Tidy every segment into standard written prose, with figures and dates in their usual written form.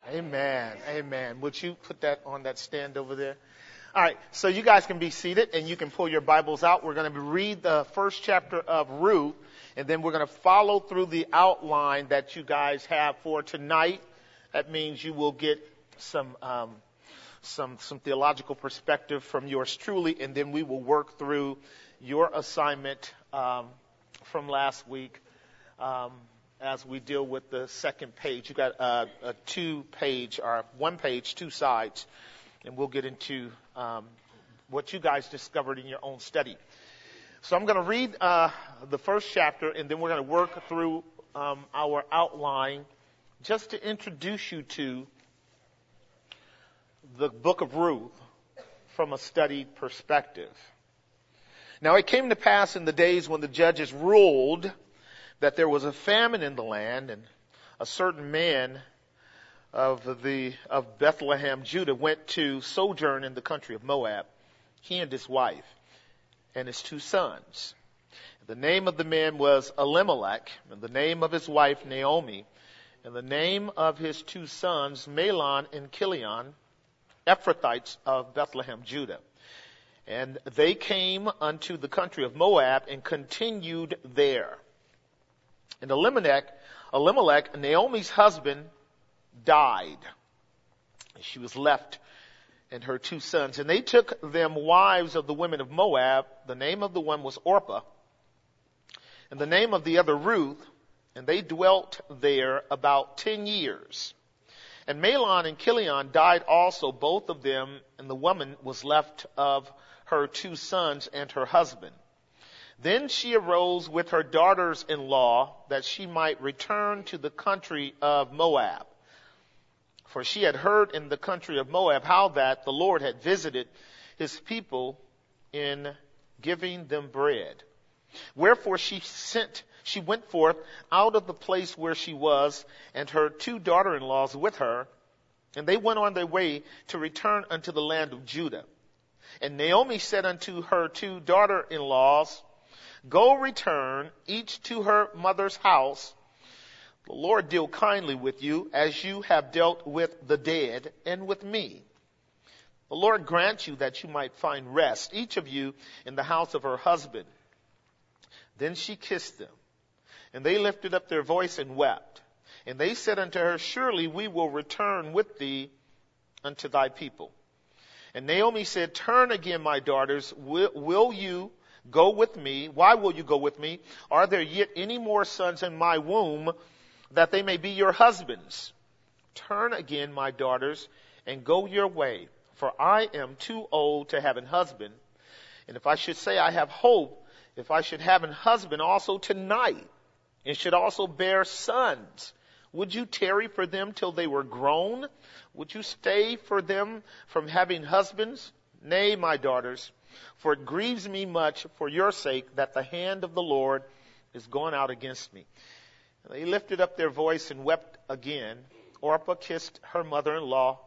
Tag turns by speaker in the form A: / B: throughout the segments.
A: Amen. Amen. Would you put that on that stand over there? All right. So you guys can be seated and you can pull your Bibles out. We're going to read the first chapter of Ruth, and then we're going to follow through the outline that you guys have for tonight. That means you will get some theological perspective from yours truly, and then we will work through your assignment from last week as we deal with the second page. You got a 2-page or 1 page, 2 sides, and we'll get into what you guys discovered in your own study. So I'm going to read the first chapter, and then we're going to work through our outline just to introduce you to the book of Ruth from a studied perspective. Now it came to pass in the days when the judges ruled that there was a famine in the land, and a certain man of Bethlehem, Judah, went to sojourn in the country of Moab, he and his wife and his 2 sons. The name of the man was Elimelech, and the name of his wife Naomi, and the name of his 2 sons Mahlon and Chilion, Ephrathites of Bethlehem, Judah. And they came unto the country of Moab and continued there. And Elimelech, Naomi's husband, died. And she was left and her 2 sons. And they took them wives of the women of Moab. The name of the one was Orpah, and the name of the other Ruth. And they dwelt there about 10 years. And Mahlon and Chilion died also, both of them, and the woman was left of her 2 sons and her husband. Then she arose with her daughters-in-law that she might return to the country of Moab. For she had heard in the country of Moab how that the Lord had visited his people in giving them bread. Wherefore she went forth out of the place where she was, and her 2 daughter-in-laws with her, and they went on their way to return unto the land of Judah. And Naomi said unto her 2 daughter-in-laws, Go return, each to her mother's house. The Lord deal kindly with you, as you have dealt with the dead and with me. The Lord grant you that you might find rest, each of you in the house of her husband. Then she kissed them, and they lifted up their voice and wept. And they said unto her, Surely we will return with thee unto thy people. And Naomi said, Turn again, my daughters. Will you go with me? Why will you go with me? Are there yet any more sons in my womb, that they may be your husbands? Turn again, my daughters, and go your way. For I am too old to have an husband. And if I should say I have hope, if I should have an husband also tonight, and should also bear sons, would you tarry for them till they were grown? Would you stay for them from having husbands? Nay, my daughters, for it grieves me much for your sake that the hand of the Lord is gone out against me. And they lifted up their voice and wept again. Orpah kissed her mother-in-law,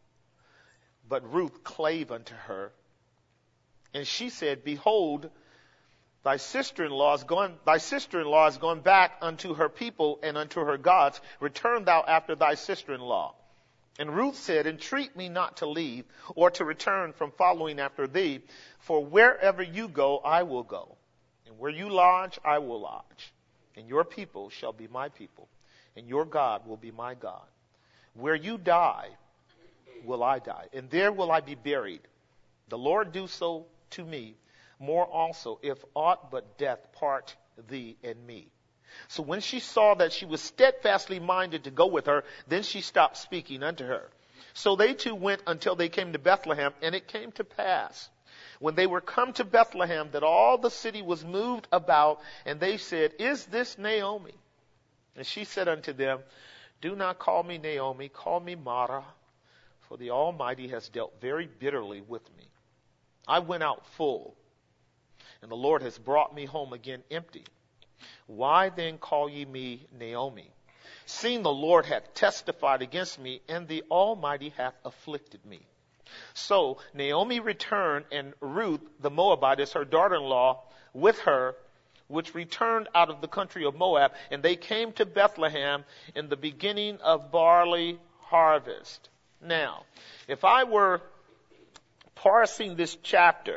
A: but Ruth clave unto her. And she said, Behold, thy sister-in-law is gone back unto her people and unto her gods. Return thou after thy sister-in-law. And Ruth said, Entreat me not to leave, or to return from following after thee, for wherever you go, I will go. And where you lodge, I will lodge. And your people shall be my people, and your God will be my God. Where you die, will I die, and there will I be buried. The Lord do so to me, more also, if aught but death part thee and me. So when she saw that she was steadfastly minded to go with her, then she stopped speaking unto her. So they 2 went until they came to Bethlehem, and it came to pass, when they were come to Bethlehem, that all the city was moved about, and they said, Is this Naomi? And she said unto them, Do not call me Naomi, call me Mara, for the Almighty has dealt very bitterly with me. I went out full, and the Lord has brought me home again empty. Why then call ye me Naomi? Seeing the Lord hath testified against me, and the Almighty hath afflicted me. So Naomi returned, and Ruth the Moabitess, her daughter-in-law, with her, which returned out of the country of Moab, and they came to Bethlehem in the beginning of barley harvest. Now, if I were parsing this chapter,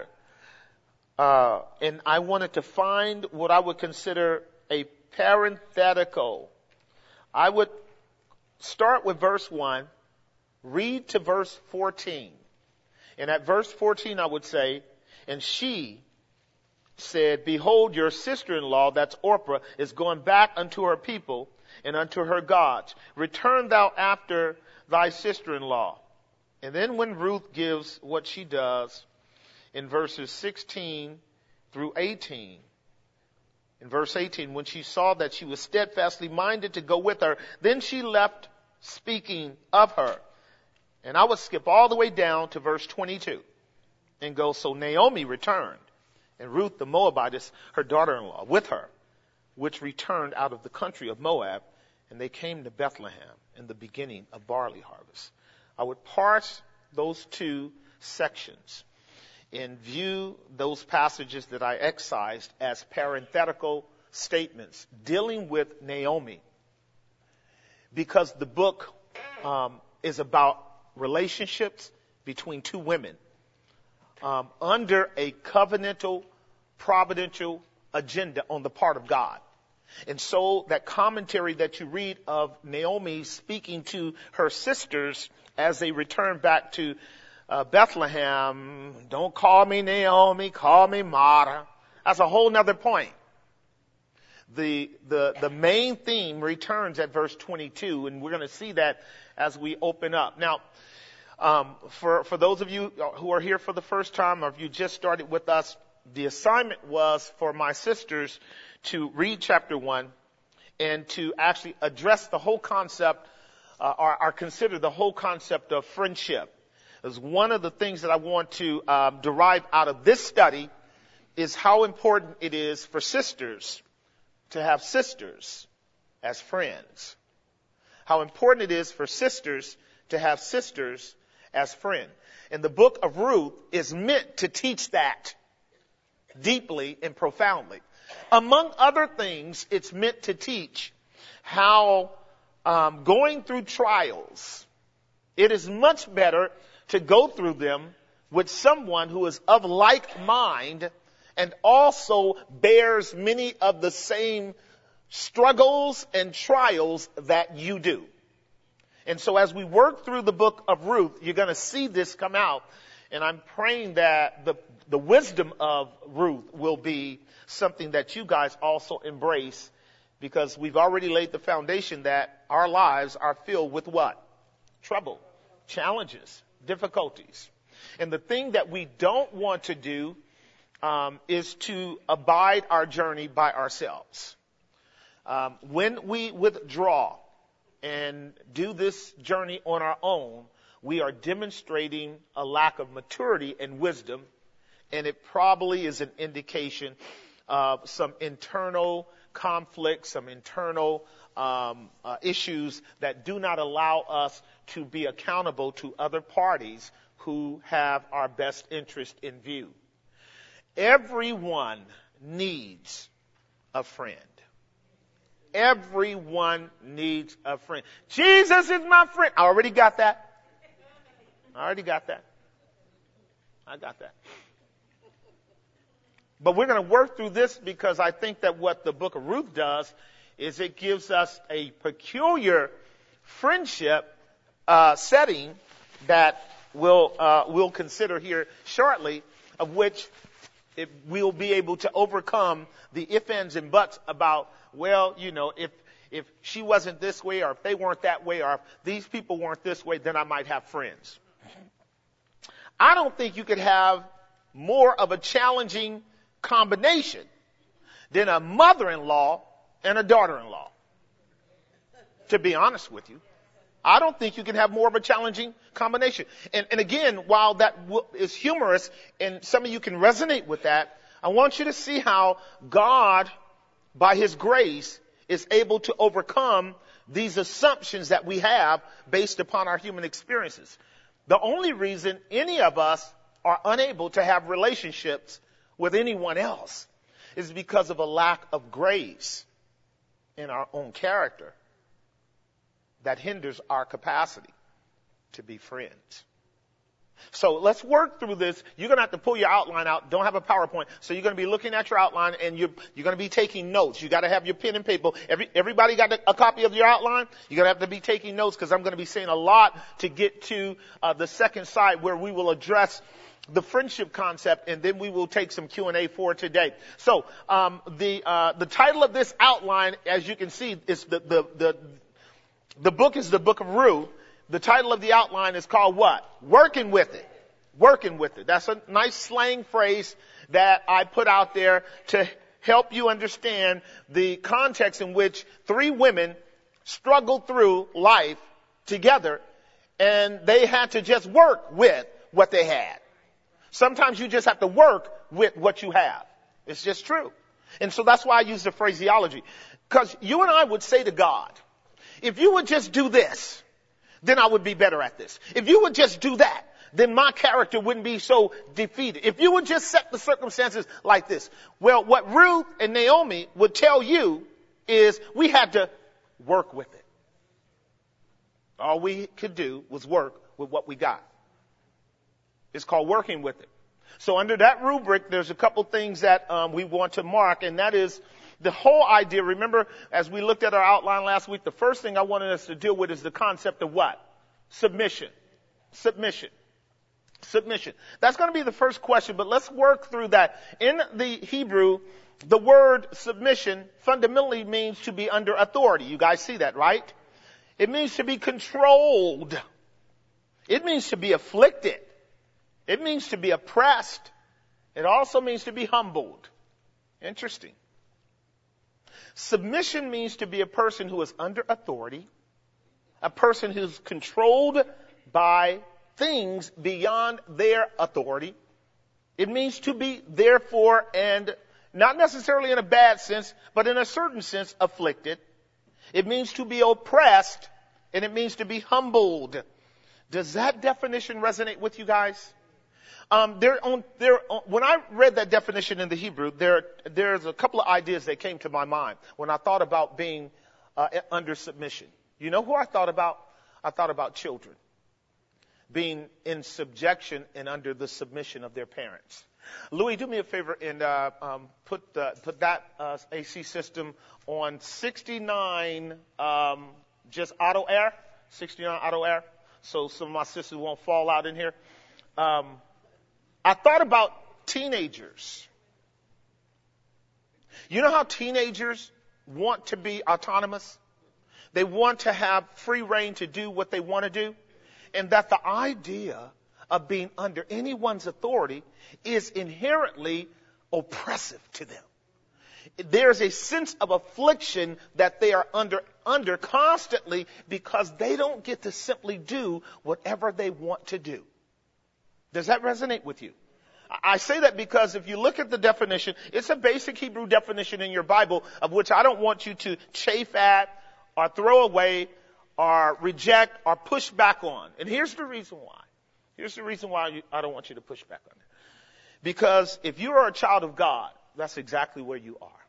A: and I wanted to find what I would consider a parenthetical, I would start with verse 1, read to verse 14. And at verse 14 I would say, and she said, behold, your sister-in-law, that's Orpah, is going back unto her people and unto her gods. Return thou after thy sister-in-law. And then when Ruth gives what she does in verses 16 through 18, in verse 18, when she saw that she was steadfastly minded to go with her, then she left speaking of her. And I would skip all the way down to verse 22 and go, so Naomi returned, and Ruth the Moabitess, her daughter-in-law, with her, which returned out of the country of Moab, and they came to Bethlehem in the beginning of barley harvest. I would parse those two sections and view those passages that I excised as parenthetical statements dealing with Naomi, because the book is about relationships between two women under a covenantal, providential agenda on the part of God. And so that commentary that you read of Naomi speaking to her sisters as they return back to Bethlehem, don't call me Naomi, call me Mara. That's a whole nother point. The main theme returns at verse 22, and we're going to see that as we open up. Now, for those of you who are here for the first time, or if you just started with us, the assignment was for my sisters to read chapter 1 and to actually address the whole concept, or consider the whole concept of friendship. As one of the things that I want to derive out of this study is how important it is for sisters to have sisters as friends. How important it is for sisters to have sisters as friends. And the book of Ruth is meant to teach that deeply and profoundly. Among other things, it's meant to teach how going through trials, it is much better to go through them with someone who is of like mind and also bears many of the same struggles and trials that you do. And so as we work through the book of Ruth, you're going to see this come out. And I'm praying that the wisdom of Ruth will be something that you guys also embrace, because we've already laid the foundation that our lives are filled with what? Trouble, challenges, difficulties. And the thing that we don't want to do is to abide our journey by ourselves. When we withdraw and do this journey on our own, we are demonstrating a lack of maturity and wisdom, and it probably is an indication of some internal conflict, some internal issues that do not allow us to be accountable to other parties who have our best interest in view. Everyone needs a friend. Everyone needs a friend. Jesus is my friend. I already got that. I got that. But we're going to work through this, because I think that what the book of Ruth does is it gives us a peculiar friendship setting that we'll consider here shortly, of which we'll be able to overcome the ifs, ands, and buts about, well, you know, if she wasn't this way, or if they weren't that way, or if these people weren't this way, then I might have friends. I don't think you could have more of a challenging combination than a mother-in-law and a daughter-in-law. To be honest with you, I don't think you can have more of a challenging combination. And again, while that is humorous and some of you can resonate with that, I want you to see how God, by His grace, is able to overcome these assumptions that we have based upon our human experiences. The only reason any of us are unable to have relationships with anyone else is because of a lack of grace in our own character that hinders our capacity. to be friends. So let's work through this. You're going to have to pull your outline out. Don't have a PowerPoint. So you're going to be looking at your outline and you're going to be taking notes. You got to have your pen and paper. Everybody got a copy of your outline? You're going to have to be taking notes because I'm going to be saying a lot to get to the second side where we will address the friendship concept, and then we will take some Q&A for today. So the title of this outline, as you can see, is the book is the Book of Ruth. The title of the outline is called what? Working with it. Working with it. That's a nice slang phrase that I put out there to help you understand the context in which three women struggled through life together, and they had to just work with what they had. Sometimes you just have to work with what you have. It's just true. And so that's why I use the phraseology. Because you and I would say to God, if you would just do this, then I would be better at this. If you would just do that, then my character wouldn't be so defeated. If you would just set the circumstances like this. Well, what Ruth and Naomi would tell you is we had to work with it. All we could do was work with what we got. It's called working with it. So under that rubric, there's a couple things that we want to mark, and that is the whole idea. Remember, as we looked at our outline last week, the first thing I wanted us to deal with is the concept of what? Submission. Submission. Submission. That's going to be the first question, but let's work through that. In the Hebrew, the word submission fundamentally means to be under authority. You guys see that, right? It means to be controlled. It means to be afflicted. It means to be oppressed. It also means to be humbled. Interesting. Submission means to be a person who is under authority, a person who's controlled by things beyond their authority. It means to be, therefore, and not necessarily in a bad sense, but in a certain sense, afflicted. It means to be oppressed, and it means to be humbled. Does that definition resonate with you guys? When I read that definition in the Hebrew, there's a couple of ideas that came to my mind when I thought about being under submission. You know who I thought about? I thought about children being in subjection and under the submission of their parents. Louis, do me a favor and put that AC system on 69, just auto air, 69 auto air, so some of my sisters won't fall out in here. I thought about teenagers. You know how teenagers want to be autonomous? They want to have free reign to do what they want to do. And that the idea of being under anyone's authority is inherently oppressive to them. There's a sense of affliction that they are under constantly because they don't get to simply do whatever they want to do. Does that resonate with you? I say that because if you look at the definition, it's a basic Hebrew definition in your Bible of which I don't want you to chafe at or throw away or reject or push back on. And here's the reason why. Here's the reason why I don't want you to push back on it. Because if you are a child of God, that's exactly where you are.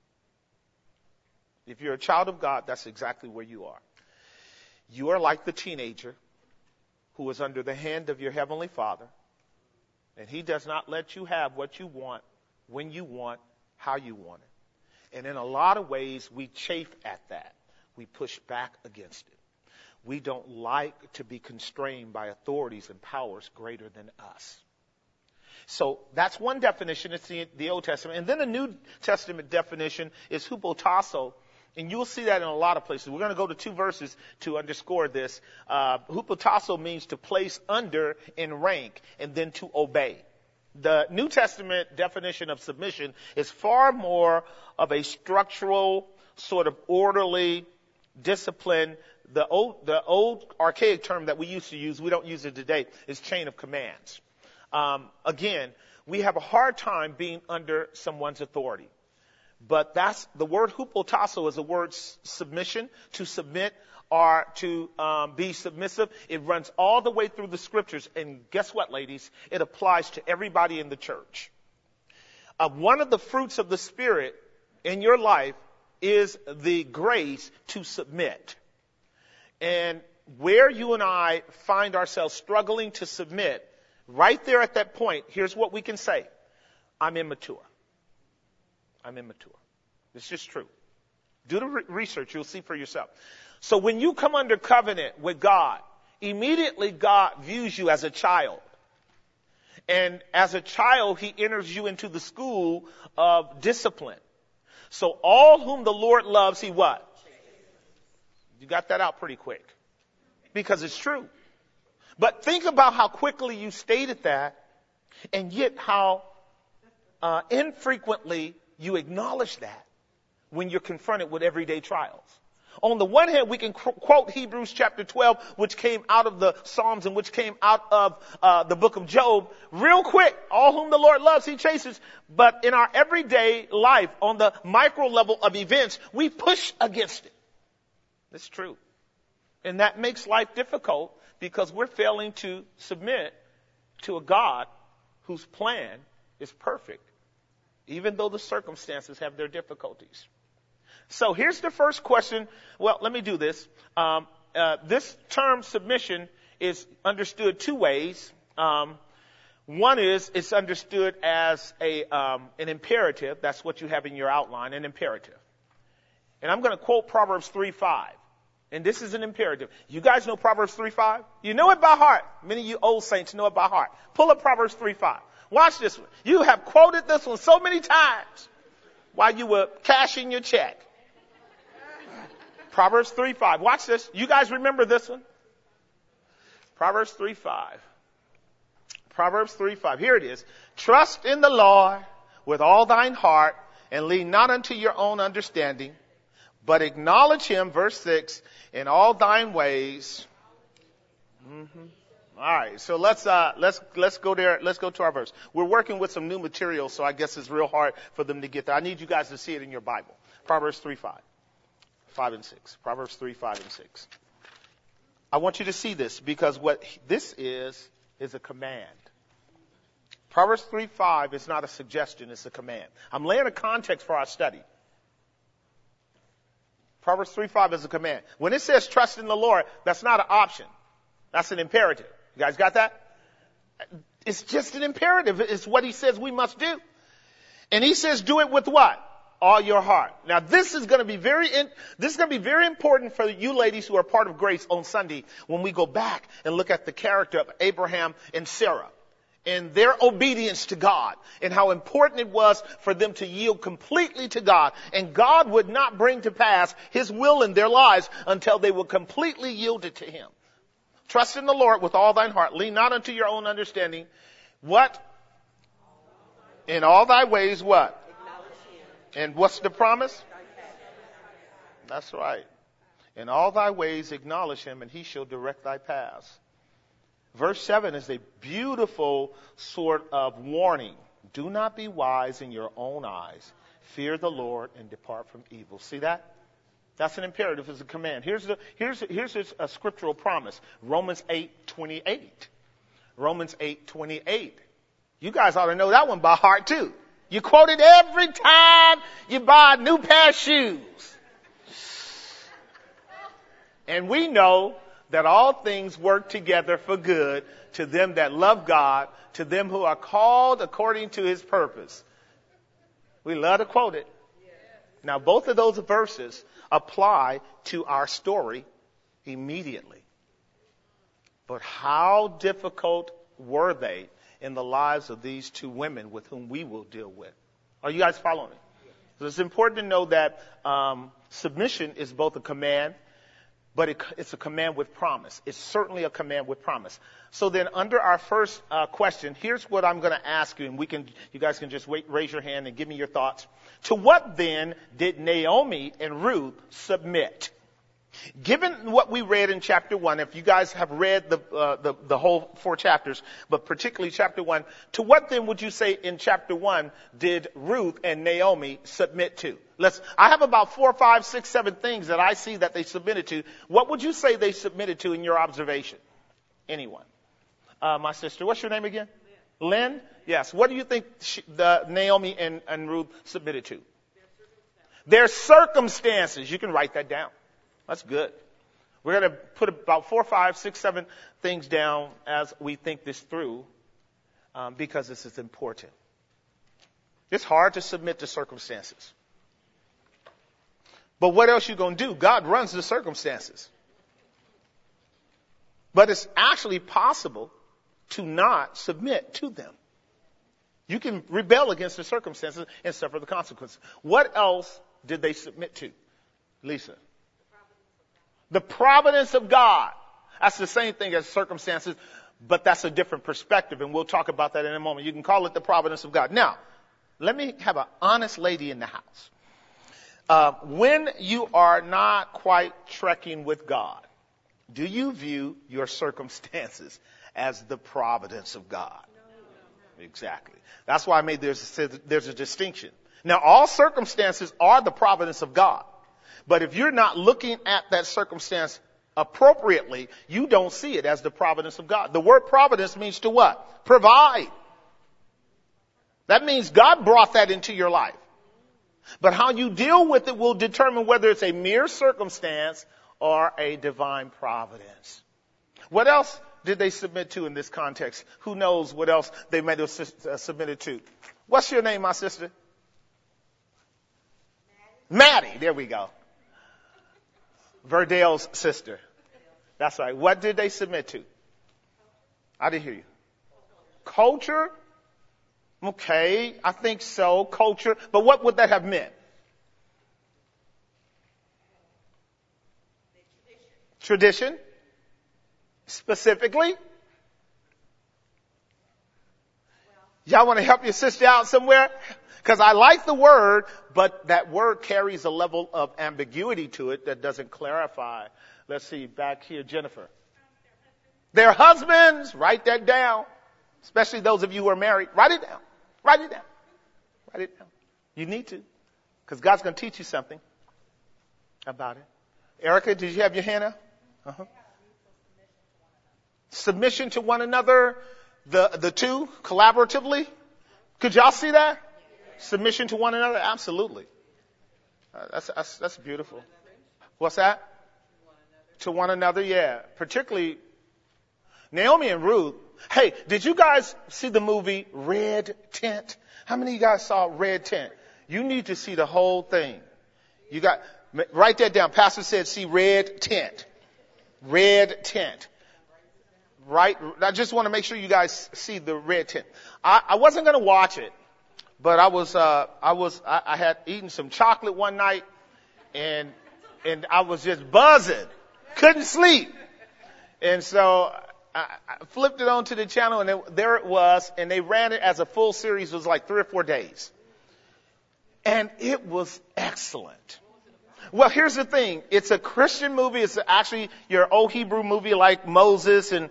A: If you're a child of God, that's exactly where you are. You are like the teenager who is under the hand of your Heavenly Father, and He does not let you have what you want, when you want, how you want it. And in a lot of ways, we chafe at that. We push back against it. We don't like to be constrained by authorities and powers greater than us. So that's one definition. It's the Old Testament. And then the New Testament definition is hupotasso. And you'll see that in a lot of places. We're going to go to two verses to underscore this. Hupotasso means to place under in rank and then to obey. The New Testament definition of submission is far more of a structural, sort of orderly discipline. The old archaic term that we used to use, we don't use it today, is chain of commands. Again, we have a hard time being under someone's authority. But that's the word hupotasso is a word submission, to submit or to be submissive. It runs all the way through the scriptures. And guess what, ladies? It applies to everybody in the church. One of the fruits of the Spirit in your life is the grace to submit. And where you and I find ourselves struggling to submit, right there at that point, here's what we can say. I'm immature. I'm immature. It's just true. Do the research. You'll see for yourself. So when you come under covenant with God, immediately God views you as a child. And as a child, he enters you into the school of discipline. So all whom the Lord loves, he what? You got that out pretty quick. Because it's true. But think about how quickly you stated that, and yet how infrequently you acknowledge that when you're confronted with everyday trials. On the one hand, we can quote Hebrews chapter 12, which came out of the Psalms and which came out of the book of Job, real quick. All whom the Lord loves, he chases. But in our everyday life, on the micro level of events, we push against it. It's true. And that makes life difficult because we're failing to submit to a God whose plan is perfect, even though the circumstances have their difficulties. So here's the first question. Well, let me do this. This term submission is understood two ways. One is it's understood as an imperative. That's what you have in your outline, an imperative. And I'm going to quote Proverbs 3:5. And this is an imperative. You guys know Proverbs 3:5? You know it by heart. Many of you old saints know it by heart. Pull up Proverbs 3:5. Watch this one. You have quoted this one so many times while you were cashing your check. Proverbs 3:5. Watch this. You guys remember this one? Proverbs 3:5. Proverbs 3:5. Here it is. Trust in the Lord with all thine heart and lean not unto your own understanding, but acknowledge him, verse 6, in all thine ways. All right. So let's go there. Let's go to our verse. We're working with some new material, so I guess it's real hard for them to get there. I need you guys to see it in your Bible. Proverbs 3:5. 5 and 6. Proverbs 3:5 and 6. I want you to see this because what this is a command. Proverbs 3:5 is not a suggestion, it's a command. I'm laying a context for our study. Proverbs 3:5 is a command. When it says trust in the Lord, that's not an option. That's an imperative. You guys got that? It's just an imperative. It's what he says we must do. And he says do it with what? All your heart. Now this is going to be very important for you ladies who are part of Grace on Sunday when we go back and look at the character of Abraham and Sarah and their obedience to God and how important it was for them to yield completely to God. And God would not bring to pass his will in their lives until they were completely yielded to him. Trust in the Lord with all thine heart. Lean not unto your own understanding. What? In all thy ways what? And what's the promise? That's right. In all thy ways acknowledge him and he shall direct thy paths. Verse 7 is a beautiful sort of warning. Do not be wise in your own eyes. Fear the Lord and depart from evil. See that? That's an imperative. It's a command. Here's a scriptural promise. Romans 8:28. Romans 8:28. You guys ought to know that one by heart too. You quote it every time you buy a new pair of shoes. And we know that all things work together for good to them that love God, to them who are called according to his purpose. We love to quote it. Now, both of those verses apply to our story immediately. But how difficult were they in the lives of these two women with whom we will deal with? Are you guys following me? So it's important to know that submission is both a command, but it's a command with promise. It's certainly a command with promise. So then under our first question, here's what I'm going to ask you, and you guys can just raise your hand and give me your thoughts. To what then did Naomi and Ruth submit? Given what we read in chapter 1, if you guys have read the whole 4 chapters, but particularly chapter 1, to what then would you say in chapter 1 did Ruth and Naomi submit to? I have about 4, 5, 6, 7 things that I see that they submitted to. What would you say they submitted to in your observation? Anyone? My sister, what's your name again? Lynn? Yes. What do you think Naomi and Ruth submitted to? Their circumstances. You can write that down. That's good. We're going to put about 4, 5, 6, 7 things down as we think this through, because this is important. It's hard to submit to circumstances. But what else you going to do? God runs the circumstances. But it's actually possible to not submit to them. You can rebel against the circumstances and suffer the consequences. What else did they submit to, Lisa? The providence of God. That's the same thing as circumstances, but that's a different perspective, and we'll talk about that in a moment. You can call it the providence of God. Now, let me have an honest lady in the house. When you are not quite trekking with God, do you view your circumstances as the providence of God? No. Exactly. That's why I made there's a distinction. Now, all circumstances are the providence of God. But if you're not looking at that circumstance appropriately, you don't see it as the providence of God. The word providence means to what? Provide. That means God brought that into your life. But how you deal with it will determine whether it's a mere circumstance or a divine providence. What else did they submit to in this context? Who knows what else they might have submitted to? What's your name, my sister? Maddie. There we go. Verdale's sister. That's right. What did they submit to? I didn't hear you. Culture? Okay, I think so. Culture. But what would that have meant? Tradition? Specifically? Y'all want to help your sister out somewhere? Because I like the word, but that word carries a level of ambiguity to it that doesn't clarify. Let's see, back here, Jennifer. Their husbands, write that down. Especially those of you who are married. Write it down. Write it down. Write it down. You need to. Because God's going to teach you something about it. Erica, did you have your hand up? Uh-huh. Submission to one another. The two, collaboratively. Could y'all see that? Submission to one another? Absolutely. That's beautiful. What's that? To one another, yeah. Particularly Naomi and Ruth. Hey, did you guys see the movie Red Tent? How many of you guys saw Red Tent? You need to see the whole thing. Write that down. Pastor said see Red Tent. Red Tent. Right? I just want to make sure you guys see the Red Tent. I wasn't going to watch it. But I had eaten some chocolate one night and I was just buzzing. Couldn't sleep. And so I flipped it onto the channel and there it was. And they ran it as a full series. It was like 3 or 4 days. And it was excellent. Well, here's the thing. It's a Christian movie. It's actually your old Hebrew movie like Moses and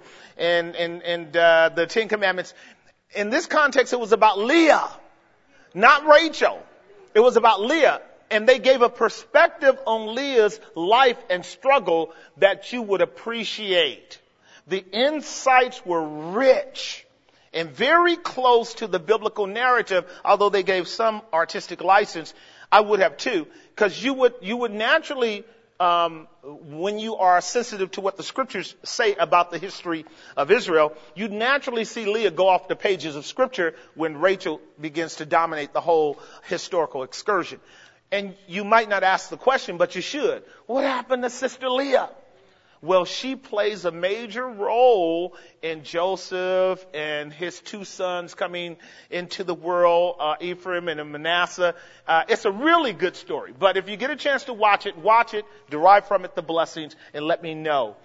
A: the Ten Commandments. In this context, it was about Leah. Not Rachel. It was about Leah. And they gave a perspective on Leah's life and struggle that you would appreciate. The insights were rich and very close to the biblical narrative, although they gave some artistic license. I would have too, because you would naturally, when you are sensitive to what the scriptures say about the history of Israel, you naturally see Leah go off the pages of scripture when Rachel begins to dominate the whole historical excursion. And you might not ask the question, but you should. What happened to Sister Leah? Well, she plays a major role in Joseph and his 2 sons coming into the world, Ephraim and Manasseh. It's a really good story. But if you get a chance to watch it, derive from it the blessings, and let me know.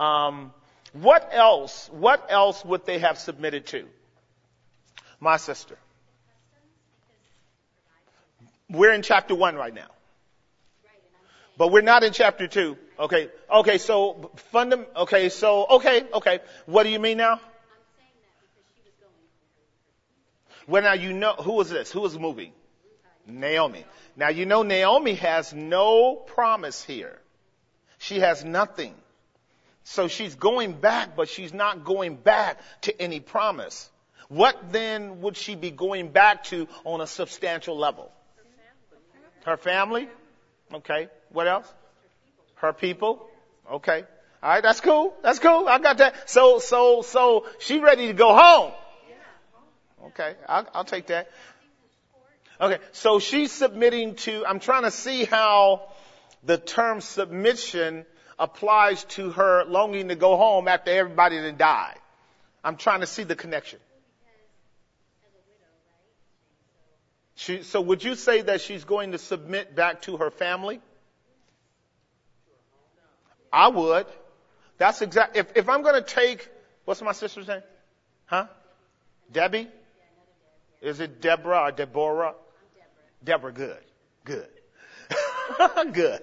A: What else would they have submitted to? My sister. We're in chapter 1 right now. But we're not in chapter 2. Okay. So What do you mean now? Well, now you know, who was this? Who was moving? Naomi. Now you know Naomi has no promise here. She has nothing. So she's going back, but she's not going back to any promise. What then would she be going back to on a substantial level? Her family? Okay. What else? Her people? Okay. All right, that's cool. That's cool. I got that. So she ready to go home. Okay, I'll take that. Okay, so she's submitting to, I'm trying to see how the term submission applies to her longing to go home after everybody done died. I'm trying to see the connection. So would you say that she's going to submit back to her family? I would. That's exact. If I'm going to take, what's my sister's name? Huh? Debbie? Is it Deborah or Deborah? Deborah, good. Good. Good.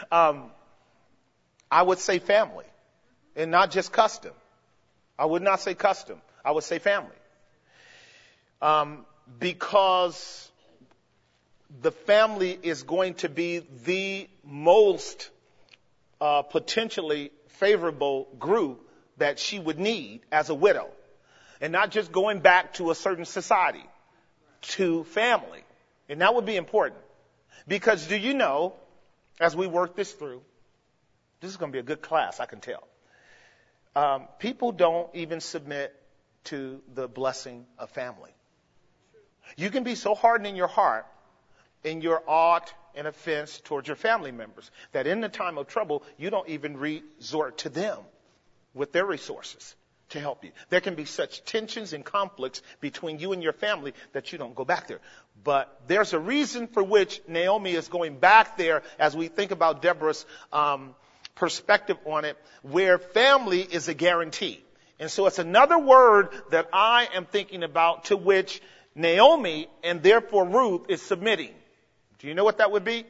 A: I would say family and not just custom. I would not say custom. I would say family. Because the family is going to be the most potentially favorable group that she would need as a widow. And not just going back to a certain society, to family. And that would be important. Because do you know, as we work this through, this is going to be a good class, I can tell. People don't even submit to the blessing of family. You can be so hardened in your heart, in your ought and offense towards your family members, that in the time of trouble, you don't even resort to them with their resources to help you. There can be such tensions and conflicts between you and your family that you don't go back there. But there's a reason for which Naomi is going back there as we think about Deborah's perspective on it, where family is a guarantee. And so it's another word that I am thinking about to which Naomi and therefore Ruth is submitting. Do you know what that would be?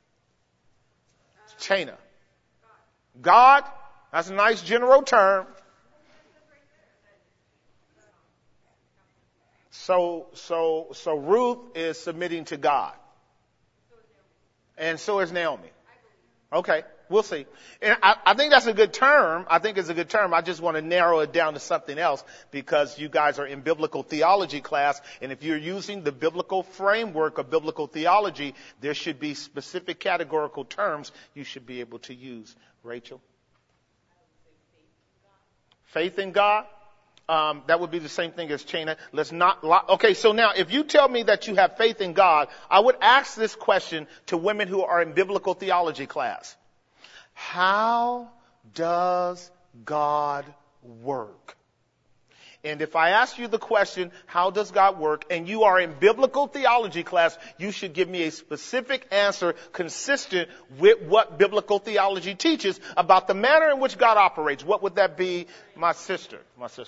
A: Chena. God. That's a nice general term. So Ruth is submitting to God. And so is Naomi. Okay, we'll see. And I think that's a good term. I think it's a good term. I just want to narrow it down to something else because you guys are in biblical theology class. And if you're using the biblical framework of biblical theology, there should be specific categorical terms you should be able to use. Rachel? Faith in God? That would be the same thing as Chena. Let's not okay, so now if you tell me that you have faith in God, I would ask this question to women who are in biblical theology class. How does God work? And if I ask you the question, how does God work, and you are in biblical theology class, you should give me a specific answer consistent with what biblical theology teaches about the manner in which God operates. What would that be, my sister?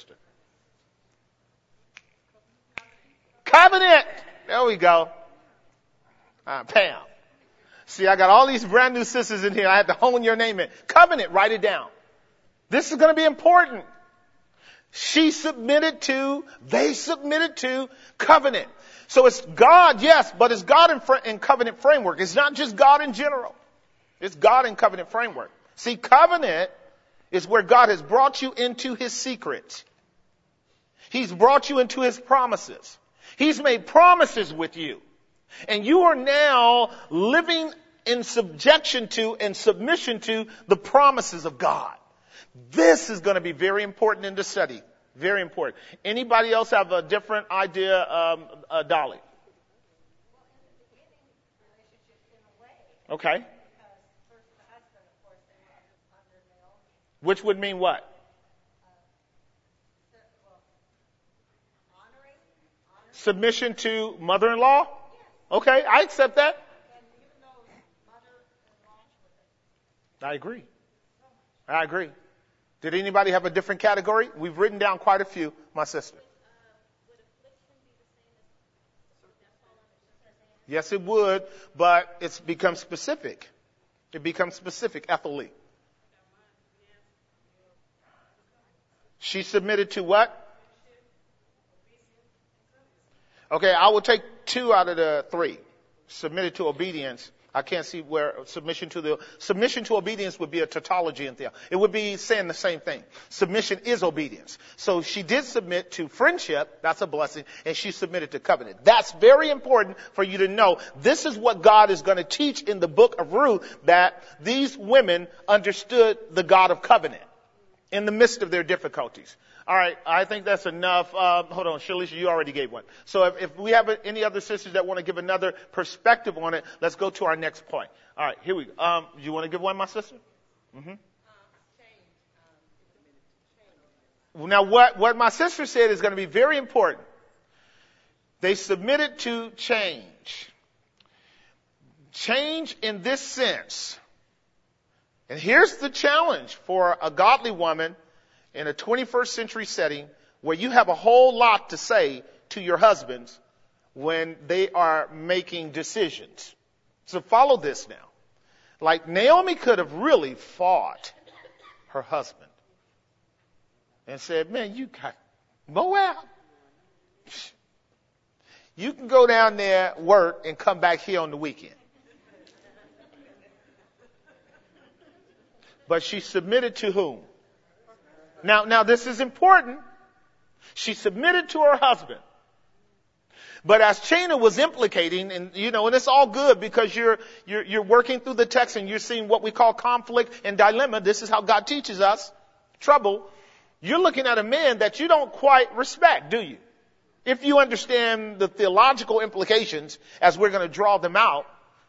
A: Covenant. There we go. Pam. See, I got all these brand new sisters in here. I had to hone your name in. Covenant. Write it down. This is going to be important. They submitted to covenant. So it's God, yes, but it's God in covenant framework. It's not just God in general. It's God in covenant framework. See, covenant is where God has brought you into his secrets. He's brought you into his promises. He's made promises with you. And you are now living in subjection to and submission to the promises of God. This is going to be very important in the study. Very important. Anybody else have a different idea, Dolly? Okay. Which would mean what? Submission to mother-in-law? Okay, I accept that. I agree. Did anybody have a different category? We've written down quite a few, my sister. Yes, it would, but it's become specific. It becomes specific, ethically. She submitted to what? Okay, I will take 2 out of the 3. Submitted to obedience. I can't see where submission to obedience would be a tautology in theology. It would be saying the same thing. Submission is obedience. So she did submit to friendship. That's a blessing. And she submitted to covenant. That's very important for you to know. This is what God is going to teach in the book of Ruth, that these women understood the God of covenant. in the midst of their difficulties. All right, I think that's enough. Hold on, Shalisha, you already gave one. So if we have any other sisters that want to give another perspective on it, let's go to our next point. All right, here we go. You want to give one, my sister? Mm-hmm. Now, what my sister said is going to be very important. They submitted to change. Change in this sense. And here's the challenge for a godly woman in a 21st century setting where you have a whole lot to say to your husbands when they are making decisions. So follow this now. Like Naomi could have really fought her husband and said, man, you got Moab. You can go down there, work, and come back here on the weekend. But she submitted to whom? Now this is important. She submitted to her husband. But as Chaina was implicating, and it's all good because you're working through the text and you're seeing what we call conflict and dilemma. This is how God teaches us. Trouble. You're looking at a man that you don't quite respect, do you? If you understand the theological implications as we're going to draw them out,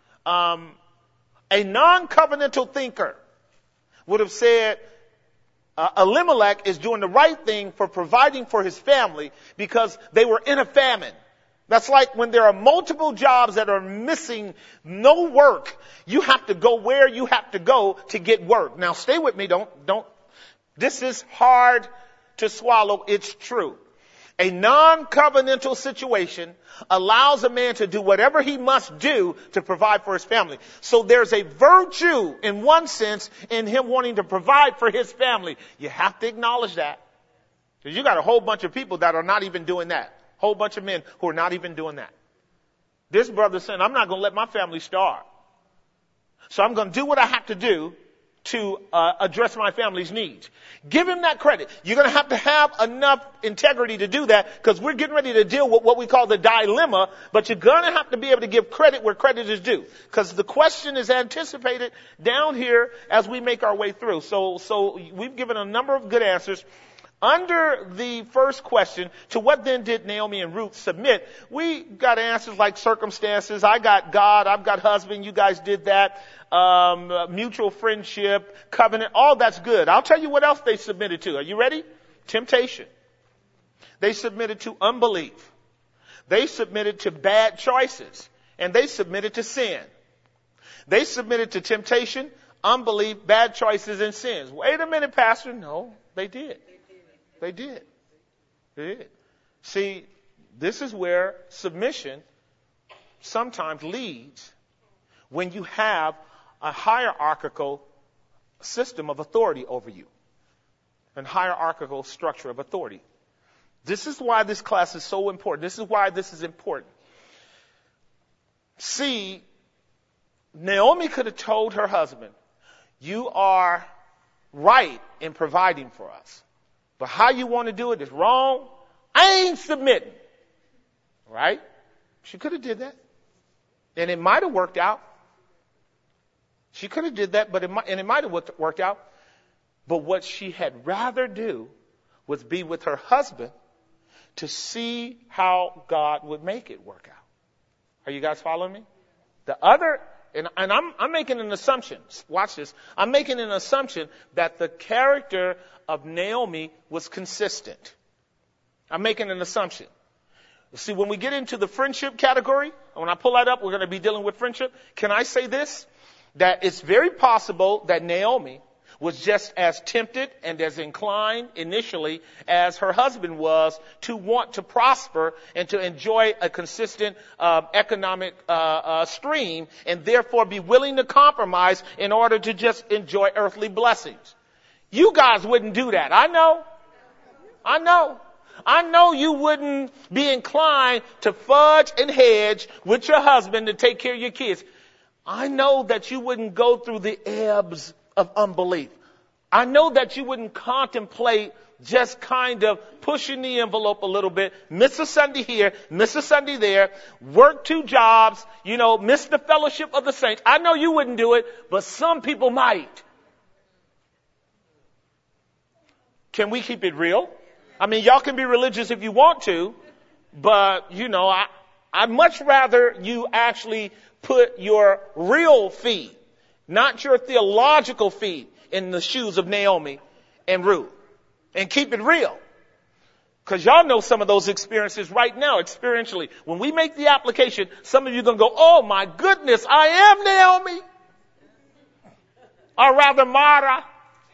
A: a non-covenantal thinker would have said, Elimelech is doing the right thing for providing for his family because they were in a famine. That's like when there are multiple jobs that are missing no work. You have to go where you have to go to get work. Now stay with me. Don't. This is hard to swallow. It's true. A non-covenantal situation allows a man to do whatever he must do to provide for his family. So there's a virtue in one sense in him wanting to provide for his family. You have to acknowledge that. Because you got a whole bunch of people that are not even doing that. Whole bunch of men who are not even doing that. This brother said, I'm not going to let my family starve. So I'm going to do what I have to do to address my family's needs. Give him that credit. You're going to have enough integrity to do that because we're getting ready to deal with what we call the dilemma, but you're going to have to be able to give credit where credit is due because the question is anticipated down here as we make our way through. So we've given a number of good answers. Under the first question, to what then did Naomi and Ruth submit? We got answers like circumstances. I got God. I've got husband. You guys did that. Mutual friendship, covenant. All that's good. I'll tell you what else they submitted to. Are you ready? Temptation. They submitted to unbelief. They submitted to bad choices. And they submitted to sin. They submitted to temptation, unbelief, bad choices, and sins. Wait a minute, Pastor. No, they did. They did. They did. See, this is where submission sometimes leads when you have a hierarchical system of authority over you. An hierarchical structure of authority. This is why this class is so important. This is why this is important. See, Naomi could have told her husband, you are right in providing for us. But how you want to do it is wrong. I ain't submitting. Right? She could have did that. And it might have worked out. She could have did that, but it might have worked out. But what she had rather do was be with her husband to see how God would make it work out. Are you guys following me? The other, and I'm making an assumption. Watch this. I'm making an assumption that the character of Naomi was consistent. I'm making an assumption. See, when we get into the friendship category, when I pull that up, we're going to be dealing with friendship. Can I say this? That it's very possible that Naomi was just as tempted and as inclined initially as her husband was to want to prosper and to enjoy a consistent economic stream and therefore be willing to compromise in order to just enjoy earthly blessings. You guys wouldn't do that. I know you wouldn't be inclined to fudge and hedge with your husband to take care of your kids. I know that you wouldn't go through the ebbs of unbelief. I know that you wouldn't contemplate just kind of pushing the envelope a little bit, miss a Sunday here, miss a Sunday there, work 2 jobs, miss the fellowship of the saints. I know you wouldn't do it, but some people might. Can we keep it real? I mean, y'all can be religious if you want to, but, I'd much rather you actually put your real feet, not your theological feet, in the shoes of Naomi and Ruth. And keep it real. Because y'all know some of those experiences right now, experientially. When we make the application, some of you are going to go, oh my goodness, I am Naomi. Or rather, Mara.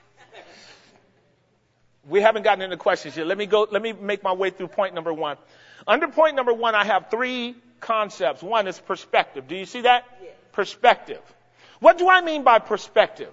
A: We haven't gotten into questions yet. Let me make my way through point number 1. Under point number 1, I have 3 concepts. One is perspective. Do you see that? Yeah. Perspective. What do I mean by perspective?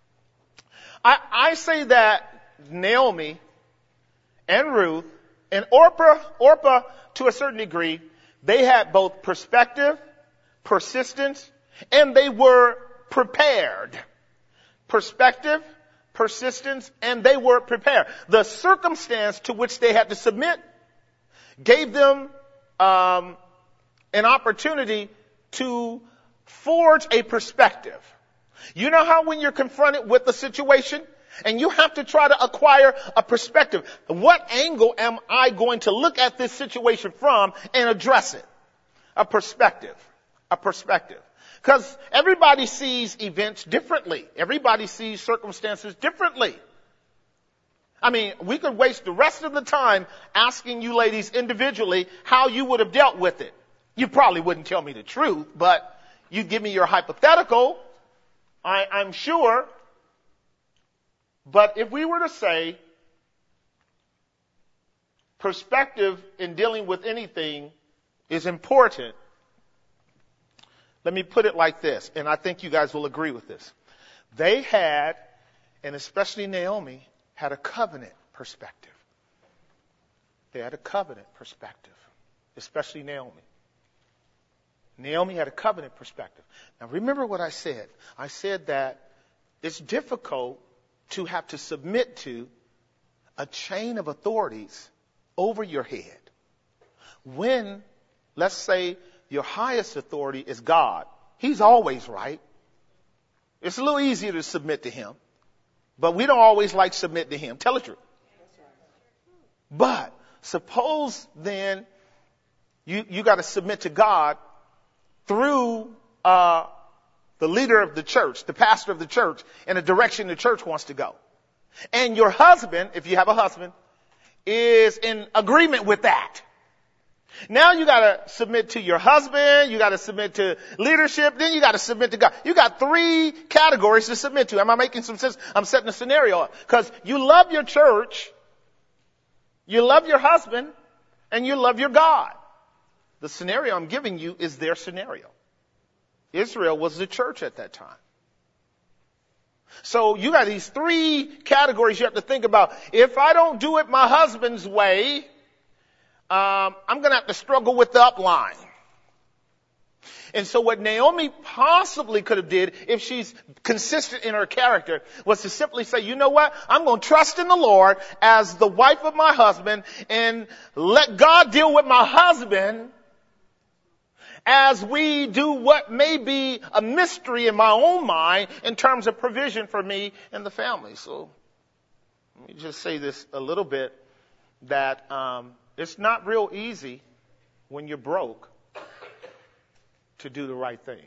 A: I say that Naomi and Ruth and Orpah to a certain degree, they had both perspective, persistence, and they were prepared. Perspective, persistence, and they were prepared. The circumstance to which they had to submit gave them an opportunity to forge a perspective. You know how when you're confronted with a situation and you have to try to acquire a perspective, what angle am I going to look at this situation from and address it? A perspective. Because everybody sees events differently. Everybody sees circumstances differently. I mean, we could waste the rest of the time asking you ladies individually how you would have dealt with it. You probably wouldn't tell me the truth, but you'd give me your hypothetical, I'm sure. But if we were to say perspective in dealing with anything is important, let me put it like this, and I think you guys will agree with this. They had, and especially Naomi, had a covenant perspective. They had a covenant perspective, especially Naomi. Naomi had a covenant perspective. Now remember what I said. I said that it's difficult to have to submit to a chain of authorities over your head. When, let's say, your highest authority is God, He's always right. It's a little easier to submit to Him, but we don't always like submit to Him. Tell the truth. But suppose then you got to submit to God through the leader of the church, the pastor of the church, in a direction the church wants to go. And your husband, if you have a husband, is in agreement with that. Now you got to submit to your husband, you got to submit to leadership, then you got to submit to God. You got 3 categories to submit to. Am I making some sense? I'm setting a scenario up. Because you love your church, you love your husband, and you love your God. The scenario I'm giving you is their scenario. Israel was the church at that time. So you got these 3 categories you have to think about. If I don't do it my husband's way, I'm going to have to struggle with the upline. And so what Naomi possibly could have did, if she's consistent in her character, was to simply say, you know what? I'm going to trust in the Lord as the wife of my husband and let God deal with my husband as we do what may be a mystery in my own mind in terms of provision for me and the family. So let me just say this a little bit, that it's not real easy when you're broke to do the right thing.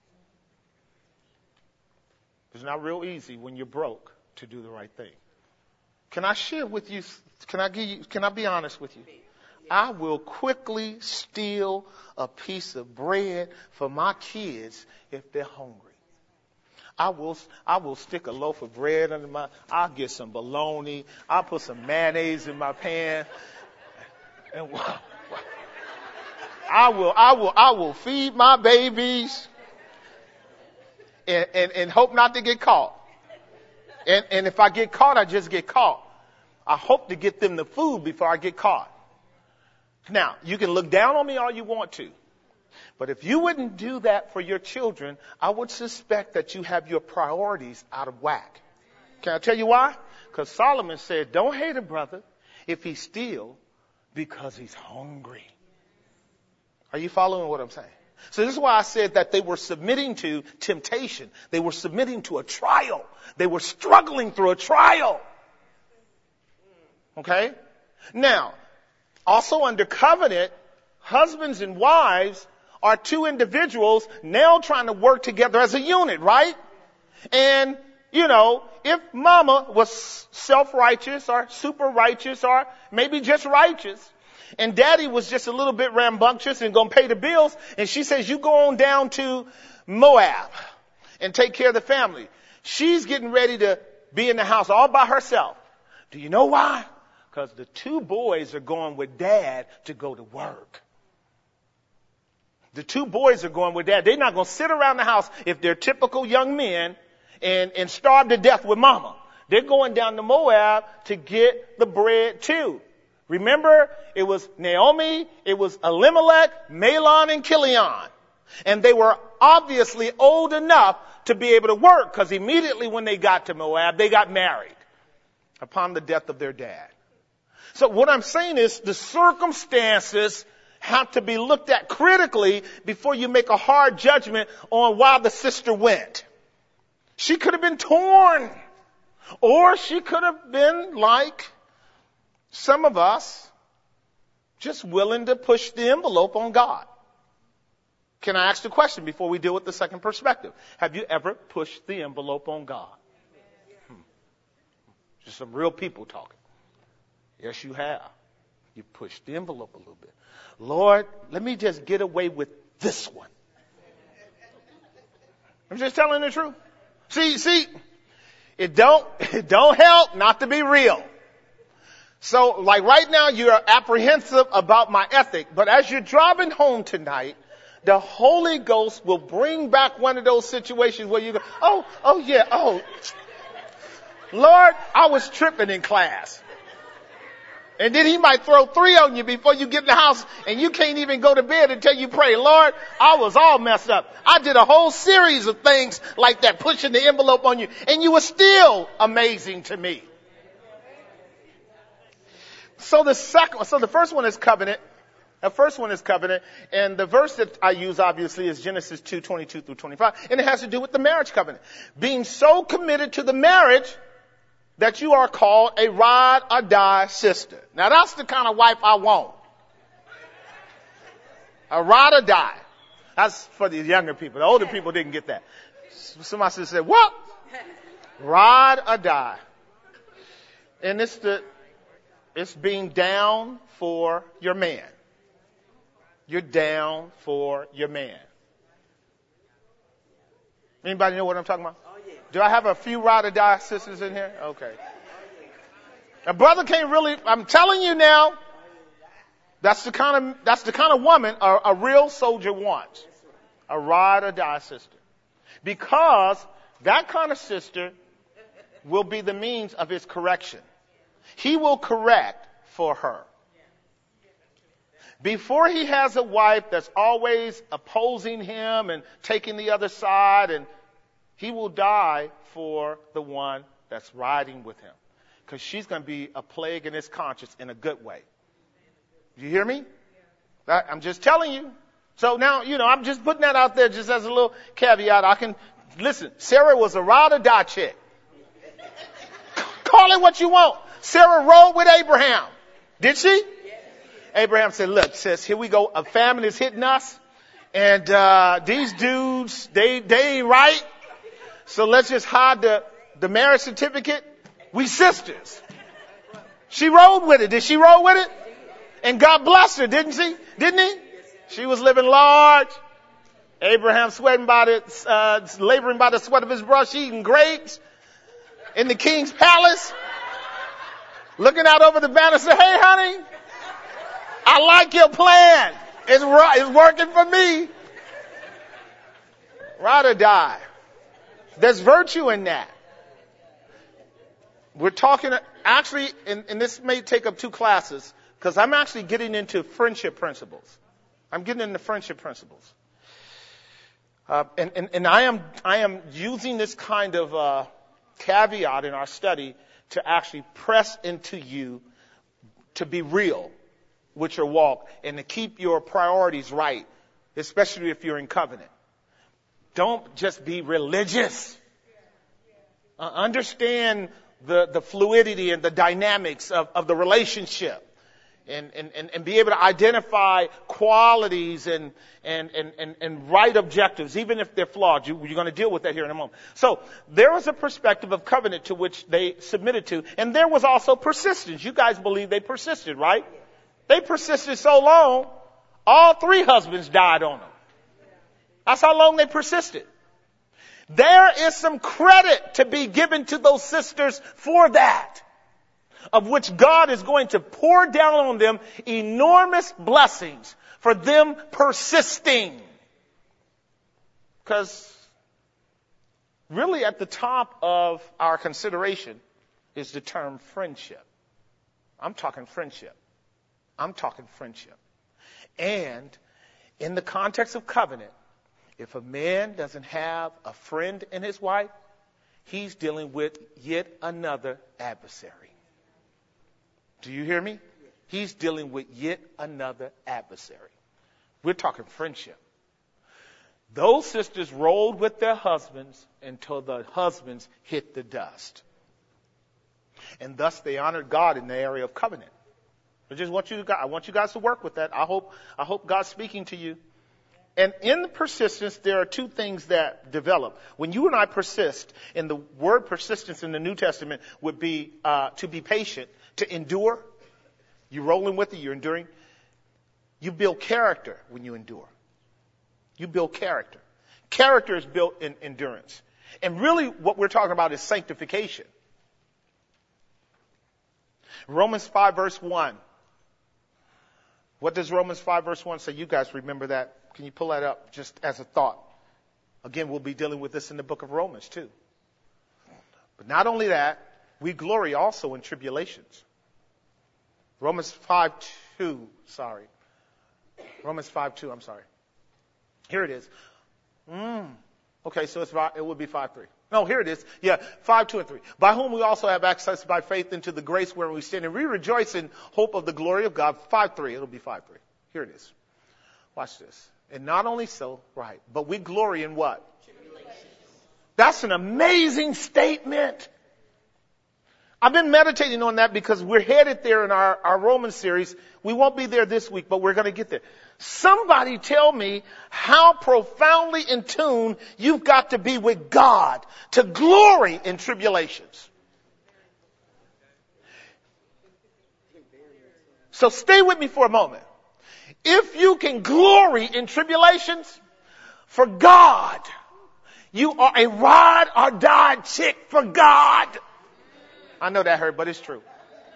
A: It's not real easy when you're broke to do the right thing. Can I share with you, can I be honest with you? I will quickly steal a piece of bread for my kids if they're hungry. I will stick a loaf of bread under I'll get some bologna. I'll put some mayonnaise in my pan. And I will feed my babies and hope not to get caught. And if I get caught, I just get caught. I hope to get them the food before I get caught. Now, you can look down on me all you want to, but if you wouldn't do that for your children, I would suspect that you have your priorities out of whack. Can I tell you why? Because Solomon said, don't hate a brother if he steals because he's hungry. Are you following what I'm saying? So this is why I said that they were submitting to temptation. They were submitting to a trial. They were struggling through a trial. Okay? Now, also under covenant, husbands and wives are two individuals now trying to work together as a unit, right? And, if mama was self-righteous or super righteous or maybe just righteous, and daddy was just a little bit rambunctious and going to pay the bills, and she says, you go on down to Moab and take care of the family. She's getting ready to be in the house all by herself. Do you know why? Because the two boys are going with dad to go to work. The two boys are going with dad. They're not going to sit around the house if they're typical young men and starve to death with mama. They're going down to Moab to get the bread too. Remember, it was Naomi, it was Elimelech, Mahlon, and Chilion. And they were obviously old enough to be able to work, because immediately when they got to Moab, they got married upon the death of their dad. So what I'm saying is the circumstances have to be looked at critically before you make a hard judgment on why the sister went. She could have been torn, or she could have been like some of us, just willing to push the envelope on God. Can I ask the question before we deal with the second perspective? Have you ever pushed the envelope on God? Just some real people talking. Yes, you have. You pushed the envelope a little bit. Lord, let me just get away with this one. I'm just telling the truth. See, it don't help not to be real. So like right now you're apprehensive about my ethic, but as you're driving home tonight, the Holy Ghost will bring back one of those situations where you go, Lord, I was tripping in class. And then he might throw 3 on you before you get in the house, and you can't even go to bed until you pray. Lord, I was all messed up. I did a whole series of things like that, pushing the envelope on you, and you were still amazing to me. So the first one is covenant. The first one is covenant, and the verse that I use obviously is Genesis 2:22 through 25, and it has to do with the marriage covenant. Being so committed to the marriage that you are called a ride or die sister. Now that's the kind of wife I want. A ride or die. That's for the younger people. The older people didn't get that. Somebody said, what? Ride or die. And it's being down for your man. You're down for your man. Anybody know what I'm talking about? Do I have a few ride or die sisters in here? Okay. A brother can't really, I'm telling you now, that's the kind of woman a real soldier wants. A ride or die sister. Because that kind of sister will be the means of his correction. He will correct for her. Before he has a wife that's always opposing him and taking the other side, and he will die for the one that's riding with him. Because she's going to be a plague in his conscience in a good way. You hear me? I'm just telling you. So now, I'm just putting that out there just as a little caveat. Listen, Sarah was a ride or die chick. Call it what you want. Sarah rode with Abraham. Did she? Abraham said, look, sis, here we go. A famine is hitting us. And these dudes, they ain't right. So let's just hide the marriage certificate. We sisters. She rode with it. Did she roll with it? And God blessed her, didn't she? Didn't he? She was living large. Abraham laboring by the sweat of his brow, eating grapes in the king's palace. Looking out over the banner, say, hey, honey, I like your plan. It's working for me. Ride or die. There's virtue in that. We're talking, actually, and this may take up 2 classes, because I'm actually getting into friendship principles. I'm getting into friendship principles. And I am using this kind of caveat in our study to actually press into you to be real with your walk and to keep your priorities right, especially if you're in covenant. Don't just be religious. Understand the fluidity and the dynamics of the relationship. And be able to identify qualities and right objectives, even if they're flawed. You're going to deal with that here in a moment. So there was a perspective of covenant to which they submitted to. And there was also persistence. You guys believe they persisted, right? They persisted so long, all 3 husbands died on them. That's how long they persisted. There is some credit to be given to those sisters for that, of which God is going to pour down on them enormous blessings for them persisting. Because really at the top of our consideration is the term friendship. I'm talking friendship. I'm talking friendship. And in the context of covenant, if a man doesn't have a friend in his wife, he's dealing with yet another adversary. Do you hear me? He's dealing with yet another adversary. We're talking friendship. Those sisters rolled with their husbands until the husbands hit the dust. And thus they honored God in the area of covenant. I want you guys to work with that. I hope God's speaking to you. And in the persistence, there are 2 things that develop. When you and I persist, and the word persistence in the New Testament would be to be patient, to endure. You're rolling with it, you're enduring. You build character when you endure. You build character. Character is built in endurance. And really what we're talking about is sanctification. Romans 5 verse 1. What does Romans 5 verse 1 say? You guys remember that? Can you pull that up just as a thought? Again, we'll be dealing with this in the book of Romans too. But not only that, we glory also in tribulations. Romans 5:2, sorry. Romans 5:2, I'm sorry. Here it is. Okay, so it would be 5:3. No, here it is. Yeah, 5:2 and 3. By whom we also have access by faith into the grace where we stand, and we rejoice in hope of the glory of God. 5:3. It'll be 5:3. Here it is. Watch this. And not only so, right, but we glory in what? That's an amazing statement. I've been meditating on that because we're headed there in our Romans series. We won't be there this week, but we're going to get there. Somebody tell me how profoundly in tune you've got to be with God to glory in tribulations. So stay with me for a moment. If you can glory in tribulations for God, you are a ride or die chick for God. I know that hurt, but it's true.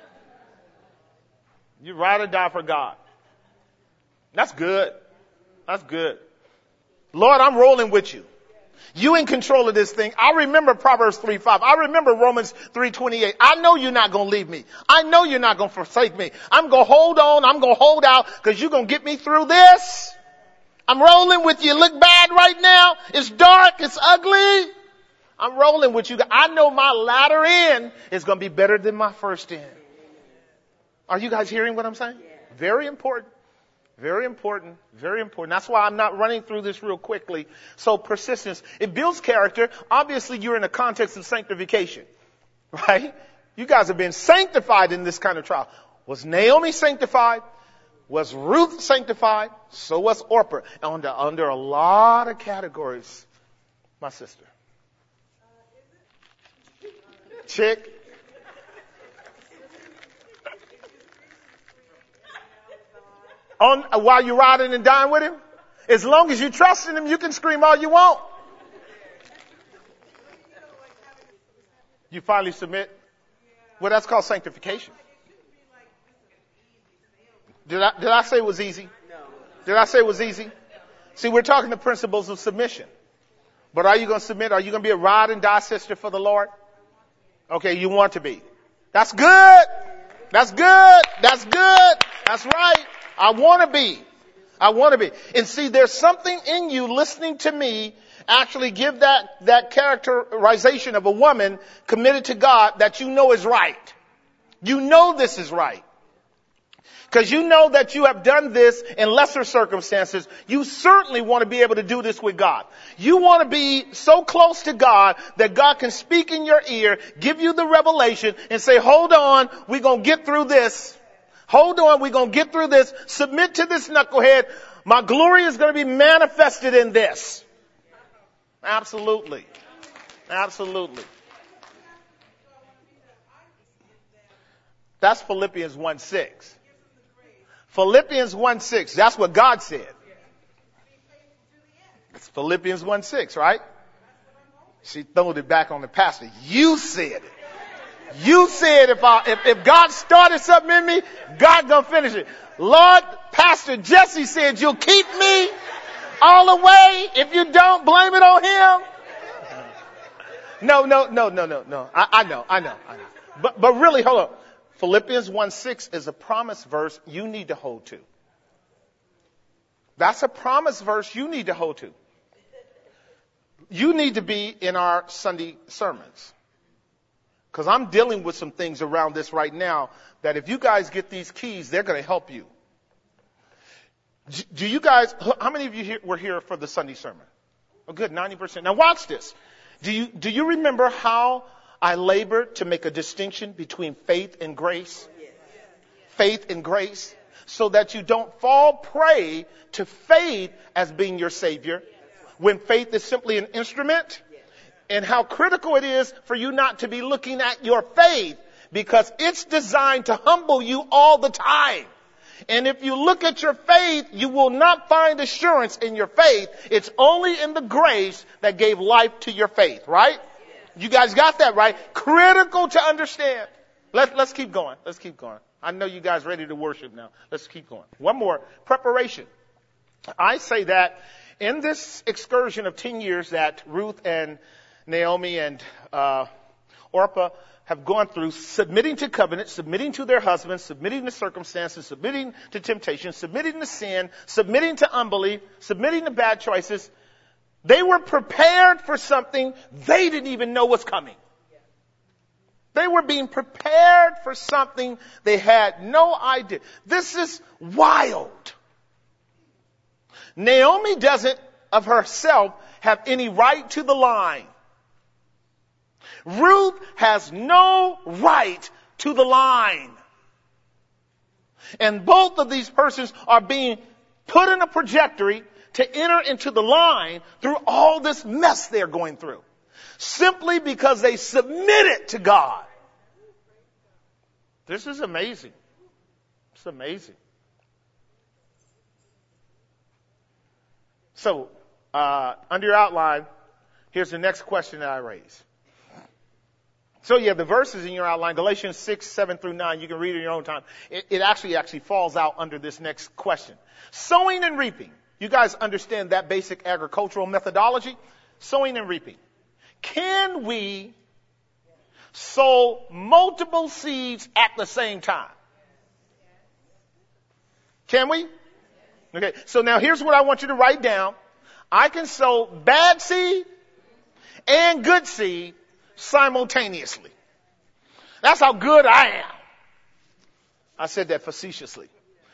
A: You ride or die for God. That's good. That's good. Lord, I'm rolling with you. You in control of this thing. I remember Proverbs 3:5. I remember Romans 3:28. I know you're not going to leave me. I know you're not going to forsake me. I'm going to hold on. I'm going to hold out because you're going to get me through this. I'm rolling with you. Look bad right now. It's dark. It's ugly. I'm rolling with you. I know my latter end is going to be better than my first end. Are you guys hearing what I'm saying? Very important. Very important. Very important. That's why I'm not running through this real quickly. So persistence. It builds character. Obviously, you're in a context of sanctification. Right? You guys have been sanctified in this kind of trial. Was Naomi sanctified? Was Ruth sanctified? So was Orpah. Under a lot of categories. My sister. Chick. While you're riding and dying with him, as long as you trust in him, you can scream all you want. You finally submit. Well, that's called sanctification. Did I say it was easy? Did I say it was easy? See, we're talking the principles of submission. But are you going to submit? Are you going to be a ride and die sister for the Lord? Okay, you want to be. That's good. That's good. That's good. That's right. I want to be. I want to be. And see, there's something in you listening to me actually give that characterization of a woman committed to God that you know is right. You know this is right. Because you know that you have done this in lesser circumstances. You certainly want to be able to do this with God. You want to be so close to God that God can speak in your ear, give you the revelation, and say, hold on, we're going to get through this. Hold on, we're going to get through this. Submit to this knucklehead. My glory is going to be manifested in this. Absolutely. Absolutely. That's Philippians 1:6. Philippians 1:6. That's what God said. It's Philippians 1:6, right? She throwed it back on the pastor. You said it. You said if God started something in me, God gonna finish it. Lord, Pastor Jesse said you'll keep me all the way. If you don't, blame it on him. No. I know. But really, hold on. Philippians 1:6 is a promise verse you need to hold to. That's a promise verse you need to hold to. You need to be in our Sunday sermons. Because I'm dealing with some things around this right now that if you guys get these keys, they're going to help you. Do you guys, how many of you were here for the Sunday sermon? Oh, good, 90%. Now watch this. Do you remember how I labored to make a distinction between faith and grace? Faith and grace. So that you don't fall prey to faith as being your savior, when faith is simply an instrument. And how critical it is for you not to be looking at your faith, because it's designed to humble you all the time. And if you look at your faith, you will not find assurance in your faith. It's only in the grace that gave life to your faith, right? You guys got that right? Critical to understand. Let's keep going. Let's keep going. I know you guys ready to worship now. Let's keep going. One more. Preparation. I say that in this excursion of 10 years that Ruth and Naomi and Orpah have gone through, submitting to covenant, submitting to their husbands, submitting to circumstances, submitting to temptation, submitting to sin, submitting to unbelief, submitting to bad choices. They were prepared for something they didn't even know was coming. They were being prepared for something they had no idea. This is wild. Naomi doesn't, of herself, have any right to the line. Ruth has no right to the line. And both of these persons are being put in a trajectory to enter into the line through all this mess they're going through. Simply because they submitted to God. This is amazing. It's amazing. So, under your outline, here's the next question that I raise. So yeah, the verses in your outline, Galatians 6, 7 through 9, you can read it in your own time. It actually falls out under this next question. Sowing and reaping. You guys understand that basic agricultural methodology? Sowing and reaping. Can we sow multiple seeds at the same time? Can we? Okay, so now here's what I want you to write down. I can sow bad seed and good seed simultaneously. That's how good I am. I said that facetiously.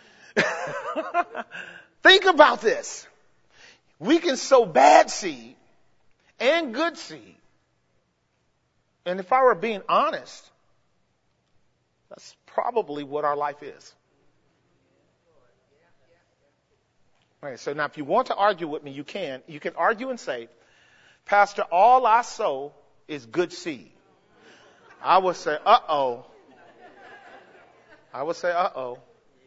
A: Think about this. We can sow bad seed and good seed. And if I were being honest, that's probably what our life is. All right, so now if you want to argue with me, you can. You can argue and say, Pastor, all I sow is good seed. I would say, uh-oh. I would say, uh-oh.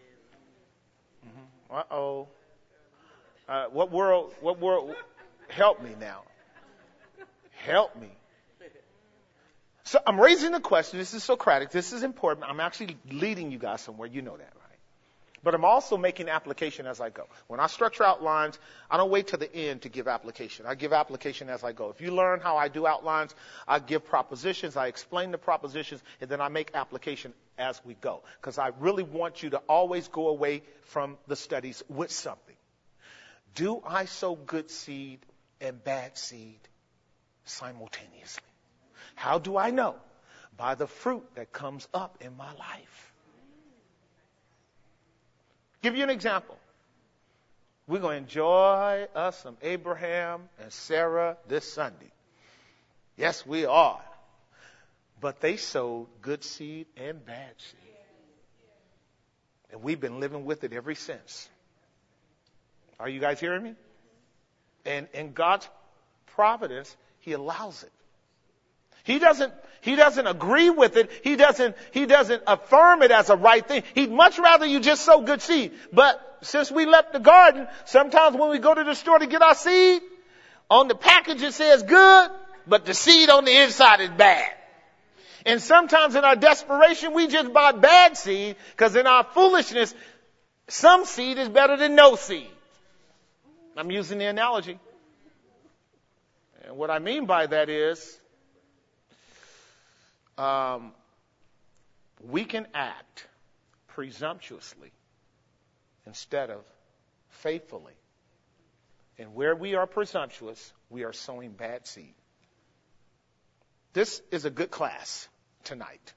A: Uh-oh. What world, help me now. Help me. So I'm raising the question. This is Socratic. This is important. I'm actually leading you guys somewhere. You know that, right? But I'm also making application as I go. When I structure outlines, I don't wait till the end to give application. I give application as I go. If you learn how I do outlines, I give propositions, I explain the propositions, and then I make application as we go. Because I really want you to always go away from the studies with something. Do I sow good seed and bad seed simultaneously? How do I know? By the fruit that comes up in my life. Give you an example. We're going to enjoy us some Abraham and Sarah this Sunday. Yes, we are. But they sowed good seed and bad seed. And we've been living with it ever since. Are you guys hearing me? And in God's providence, he allows it. He doesn't agree with it. He doesn't affirm it as a right thing. He'd much rather you just sow good seed. But since we left the garden, sometimes when we go to the store to get our seed, on the package it says good, but the seed on the inside is bad. And sometimes in our desperation, we just buy bad seed because in our foolishness, some seed is better than no seed. I'm using the analogy. And what I mean by that is, we can act presumptuously instead of faithfully. And where we are presumptuous, we are sowing bad seed. This is a good class tonight.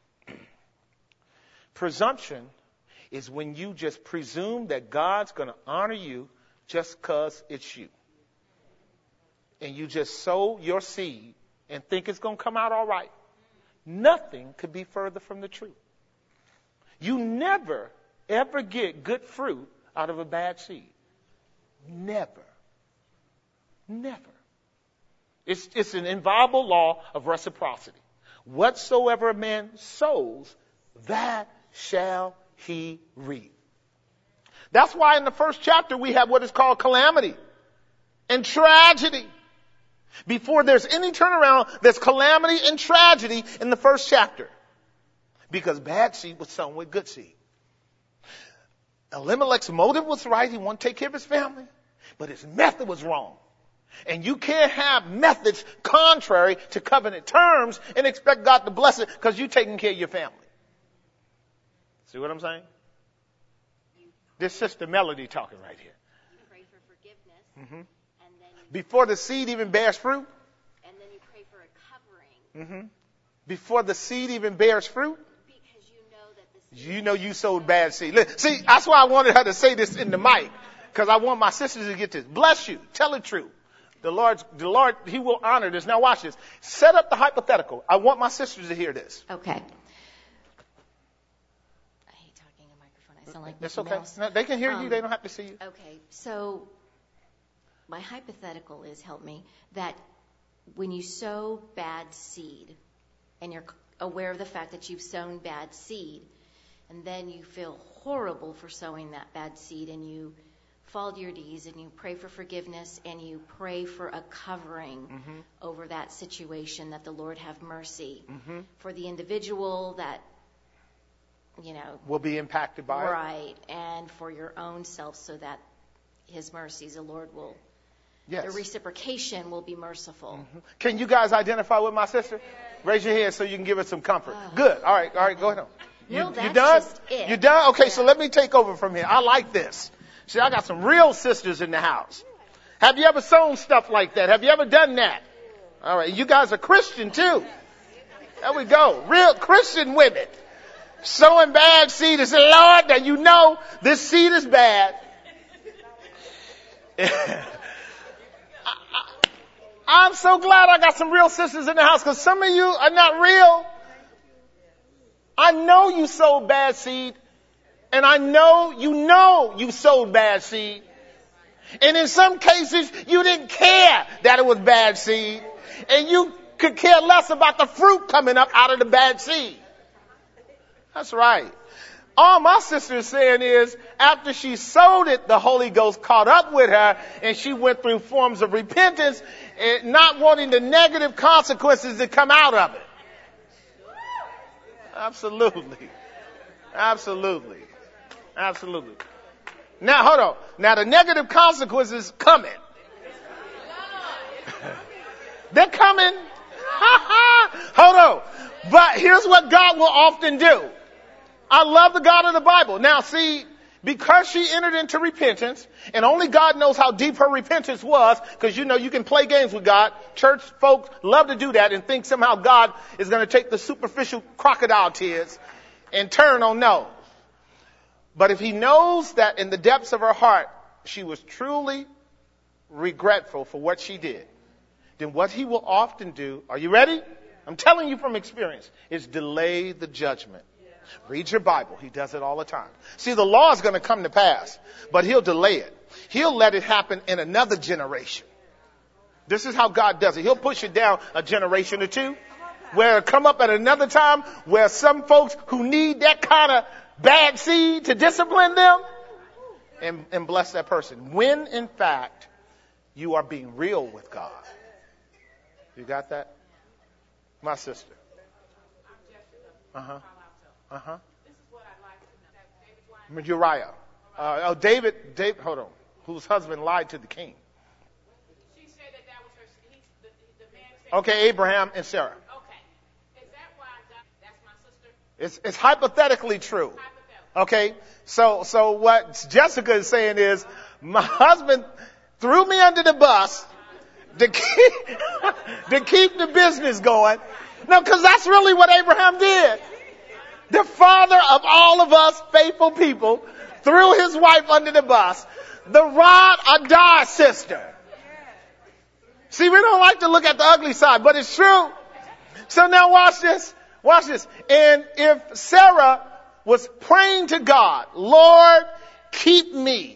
A: Presumption is when you just presume that God's going to honor you just because it's you. And you just sow your seed and think it's going to come out all right. Nothing could be further from the truth. You never, ever get good fruit out of a bad seed. Never. Never. It's an inviolable law of reciprocity. Whatsoever a man sows, that shall he reap. That's why in the first chapter we have what is called calamity and tragedy. Before there's any turnaround, there's calamity and tragedy in the first chapter. Because bad seed was sown with good seed. Elimelech's motive was right. He wanted to take care of his family. But his method was wrong. And you can't have methods contrary to covenant terms and expect God to bless it because you're taking care of your family. See what I'm saying? This Sister Melody talking right here.
B: You pray for forgiveness. Mm-hmm. And then
A: before the seed even bears fruit.
B: And then you pray for a covering.
A: Mm-hmm. Before the seed even bears fruit.
B: Because you know that the seed.
A: You know you sowed bad seed. See, that's why I wanted her to say this in the mic. Because I want my sisters to get this. Bless you. Tell the truth. The Lord, he will honor this. Now watch this. Set up the hypothetical. I want my sisters to hear this.
B: Okay. I hate talking in a microphone. I sound like
A: It's
B: Mickey
A: okay.
B: Mouse.
A: No, they can hear you. They don't have to see you.
B: Okay. So my hypothetical is, help me, that when you sow bad seed and you're aware of the fact that you've sown bad seed and then you feel horrible for sowing that bad seed and you fall to your knees and you pray for forgiveness and you pray for a covering over that situation, that the Lord have mercy for the individual that,
A: will be impacted by it.
B: Right. And for your own self so that his mercies, the Lord will, the reciprocation will be merciful.
A: Can you guys identify with my sister? Raise your hand so you can give us some comfort. Good. All right. Go ahead on.
B: No,
A: you
B: that's
A: done?
B: just it.
A: You done? Okay, so let me take over from here. I like this. See, I got some real sisters in the house. Have you ever sown stuff like that? Have you ever done that? All right. You guys are Christian too. There we go. Real Christian women. Sowing bad seed and say, Lord, now you know this seed is bad. I'm so glad I got some real sisters in the house because some of you are not real. I know you sowed bad seed. And I know you sowed bad seed. And in some cases, you didn't care that it was bad seed. And you could care less about the fruit coming up out of the bad seed. That's right. All my sister is saying is, after she sowed it, the Holy Ghost caught up with her, and she went through forms of repentance, and not wanting the negative consequences to come out of it. Absolutely. Absolutely. Absolutely. Now, hold on. Now, the negative consequences coming. They're coming. Hold on. But here's what God will often do. I love the God of the Bible. Now, see, because she entered into repentance, and only God knows how deep her repentance was, because you can play games with God. Church folks love to do that and think somehow God is going to take the superficial crocodile tears and turn on no. But if he knows that in the depths of her heart, she was truly regretful for what she did, then what he will often do, are you ready? I'm telling you from experience, is delay the judgment. Read your Bible. He does it all the time. See, the law is going to come to pass, but he'll delay it. He'll let it happen in another generation. This is how God does it. He'll push it down a generation or two, where it'll come up at another time where some folks who need that kind of bad seed to discipline them and bless that person. When, in fact, you are being real with God. You got that? My sister. Uh-huh. Uh-huh. Uriah. David, hold on. Whose husband lied to the king.
C: She said that was her, the man said.
A: Okay, Abraham and Sarah.
C: Okay. Is that why that's my sister?
A: It's hypothetically true. Okay, so what Jessica is saying is, my husband threw me under the bus to keep the business going. No, because that's really what Abraham did. The father of all of us faithful people threw his wife under the bus. The rod or die sister. See, we don't like to look at the ugly side, but it's true. So now watch this. Watch this. And if Sarah was praying to God, Lord, keep me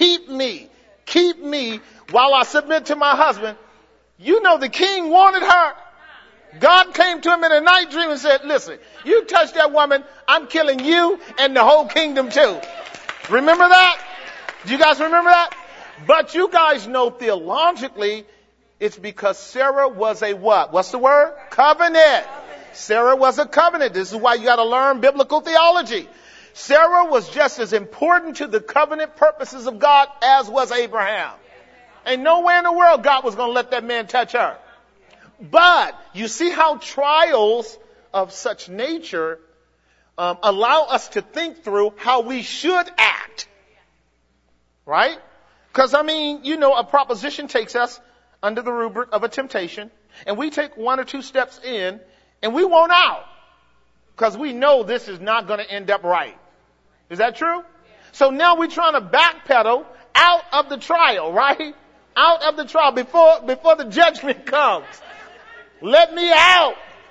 A: while I submit to my husband. You know the king wanted her. God came to him in a night dream and said, listen, you touch that woman, I'm killing you and the whole kingdom too. Remember that? Do you guys remember that? But you guys know theologically, it's because Sarah was a what? What's the word? Covenant. Sarah was a covenant. This is why you got to learn biblical theology. Sarah was just as important to the covenant purposes of God as was Abraham. Ain't nowhere in the world God was going to let that man touch her. But you see how trials of such nature allow us to think through how we should act. Right? Because, a proposition takes us under the rubric of a temptation, and we take one or two steps in, and we won't out. Because we know this is not going to end up right. Is that true? So now we're trying to backpedal out of the trial, right? Out of the trial before the judgment comes. Let me out.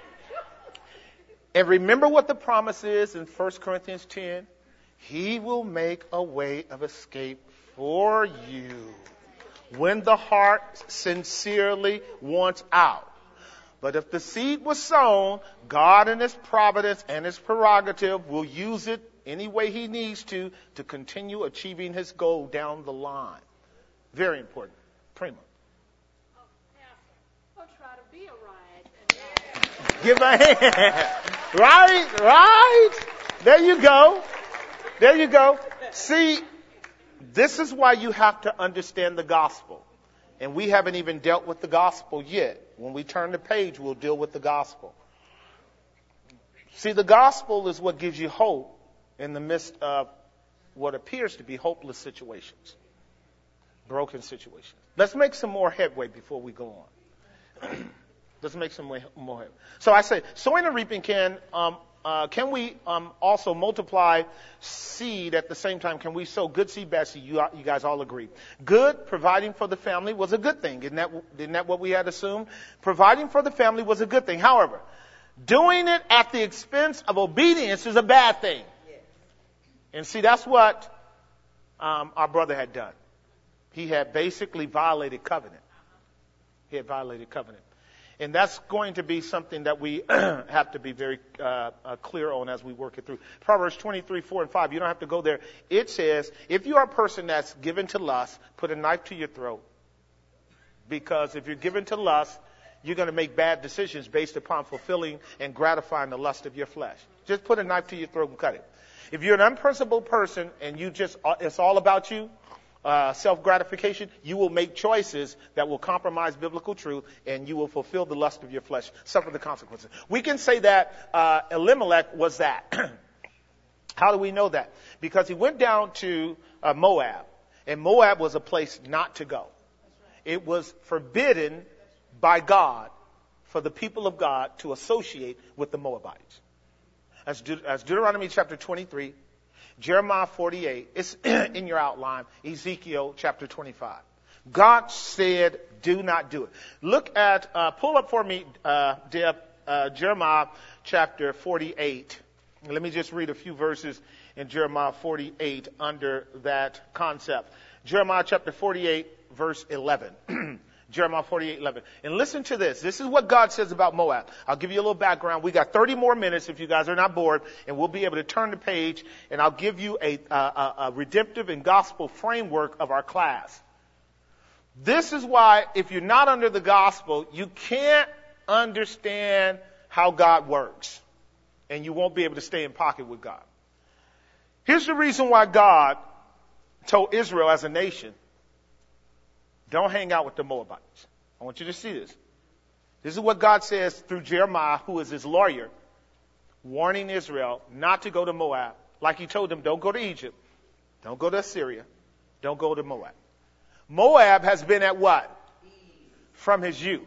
A: And remember what the promise is in 1 Corinthians 10. He will make a way of escape for you when the heart sincerely wants out. But if the seed was sown, God in his providence and his prerogative will use it any way he needs to continue achieving his goal down the line. Very important. Prima.
C: I'll try to be a riot.
A: Give a hand. Right. There you go. See, this is why you have to understand the gospel. And we haven't even dealt with the gospel yet. When we turn the page, we'll deal with the gospel. See, the gospel is what gives you hope in the midst of what appears to be hopeless situations, broken situations. Let's make some more headway before we go on. Let's make some more headway. So I say, sowing and reaping can we also multiply seed at the same time? Can we sow good seed, bad seed? You guys all agree. Good, providing for the family was a good thing. Isn't that what we had assumed? Providing for the family was a good thing. However, doing it at the expense of obedience is a bad thing. And see, that's what our brother had done. He had basically violated covenant. And that's going to be something that we have to be very clear on as we work it through. Proverbs 23:4-5. You don't have to go there. It says, if you are a person that's given to lust, put a knife to your throat. Because if you're given to lust, you're going to make bad decisions based upon fulfilling and gratifying the lust of your flesh. Just put a knife to your throat and cut it. If you're an unprincipled person and it's all about you, self-gratification, you will make choices that will compromise biblical truth, and you will fulfill the lust of your flesh, suffer the consequences. We can say that Elimelech was that. How do we know that? Because he went down to Moab, and Moab was a place not to go. It was forbidden by God for the people of God to associate with the Moabites. As Deuteronomy chapter 23 Jeremiah 48. It's in your outline. Ezekiel chapter 25. God said, do not do it. Look at, pull up for me, Deb, Jeremiah chapter 48. Let me just read a few verses in Jeremiah 48 under that concept. Jeremiah chapter 48, verse 11. Jeremiah 48:11. And listen to this. This is what God says about Moab. I'll give you a little background. We got 30 more minutes if you guys are not bored, and we'll be able to turn the page, and I'll give you a redemptive and gospel framework of our class. This is why, if you're not under the gospel, you can't understand how God works, and you won't be able to stay in pocket with God. Here's the reason why God told Israel as a nation, don't hang out with the Moabites. I want you to see this. This is what God says through Jeremiah, who is his lawyer, warning Israel not to go to Moab. Like he told them, don't go to Egypt. Don't go to Assyria. Don't go to Moab. Moab has been at what? From his youth.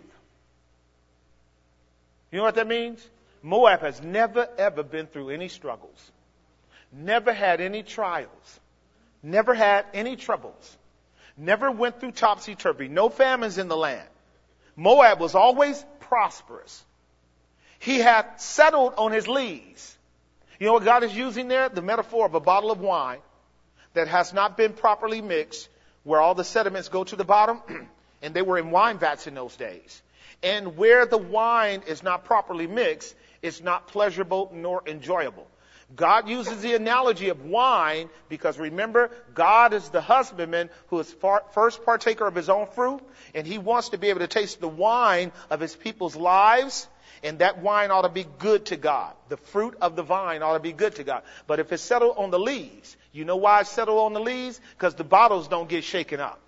A: You know what that means? Moab has never, ever been through any struggles. Never had any trials. Never had any troubles. Never went through topsy-turvy. No famines in the land. Moab was always prosperous. He had settled on his lees. You know what God is using there? The metaphor of a bottle of wine that has not been properly mixed, where all the sediments go to the bottom, and they were in wine vats in those days. And where the wine is not properly mixed, it's not pleasurable nor enjoyable. God uses the analogy of wine because, remember, God is the husbandman who is first partaker of his own fruit, and he wants to be able to taste the wine of his people's lives, and that wine ought to be good to God. The fruit of the vine ought to be good to God. But if it's settled on the leaves, you know why it's settled on the leaves? Because the bottles don't get shaken up.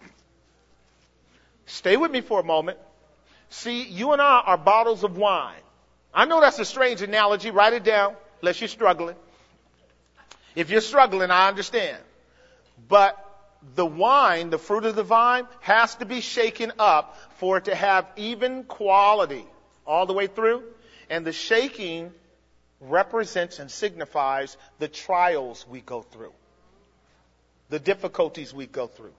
A: Stay with me for a moment. See, you and I are bottles of wine. I know that's a strange analogy. Write it down, unless you're struggling. If you're struggling, I understand. But the wine, the fruit of the vine, has to be shaken up for it to have even quality all the way through. And the shaking represents and signifies the trials we go through, the difficulties we go through,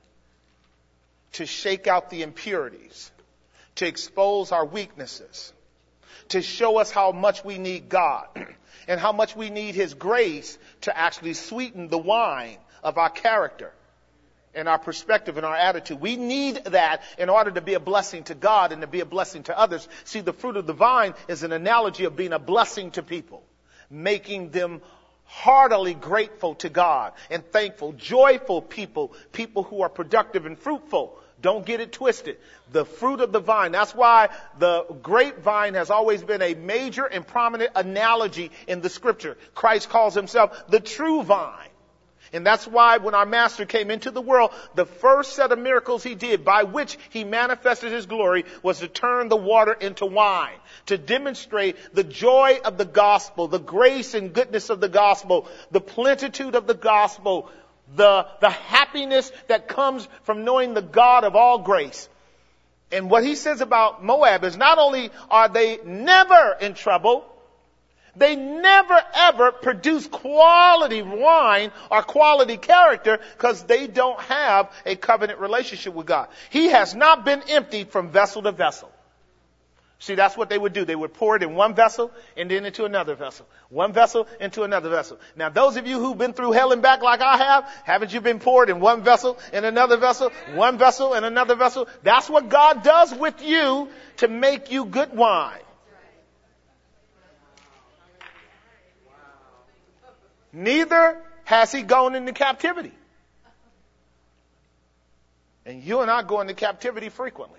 A: to shake out the impurities, to expose our weaknesses, to show us how much we need God and how much we need his grace to actually sweeten the wine of our character and our perspective and our attitude. We need that in order to be a blessing to God and to be a blessing to others. See, the fruit of the vine is an analogy of being a blessing to people, making them heartily grateful to God and thankful, joyful people, people who are productive and fruitful. Don't get it twisted. The fruit of the vine. That's why the grapevine has always been a major and prominent analogy in the scripture. Christ calls himself the true vine. And that's why when our master came into the world, the first set of miracles he did by which he manifested his glory was to turn the water into wine, to demonstrate the joy of the gospel, the grace and goodness of the gospel, the plenitude of the gospel, the happiness that comes from knowing the God of all grace. And what he says about Moab is not only are they never in trouble, they never ever produce quality wine or quality character because they don't have a covenant relationship with God. He has not been emptied from vessel to vessel. See, that's what they would do. They would pour it in one vessel and then into another vessel. One vessel into another vessel. Now, those of you who've been through hell and back like I have, haven't you been poured in one vessel and another vessel, one vessel and another vessel? That's what God does with you to make you good wine. Neither has he gone into captivity. And you and I go into captivity frequently.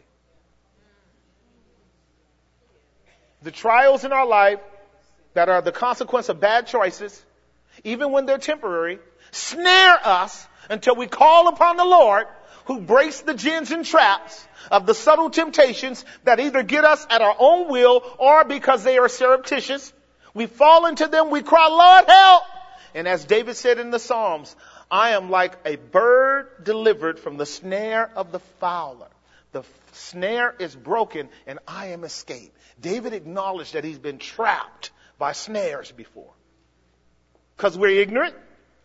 A: The trials in our life that are the consequence of bad choices, even when they're temporary, snare us until we call upon the Lord, who breaks the gins and traps of the subtle temptations that either get us at our own will or because they are surreptitious. We fall into them, we cry, Lord, help! And as David said in the Psalms, I am like a bird delivered from the snare of the fowler. The snare is broken and I am escaped. David acknowledged that he's been trapped by snares before. Because we're ignorant.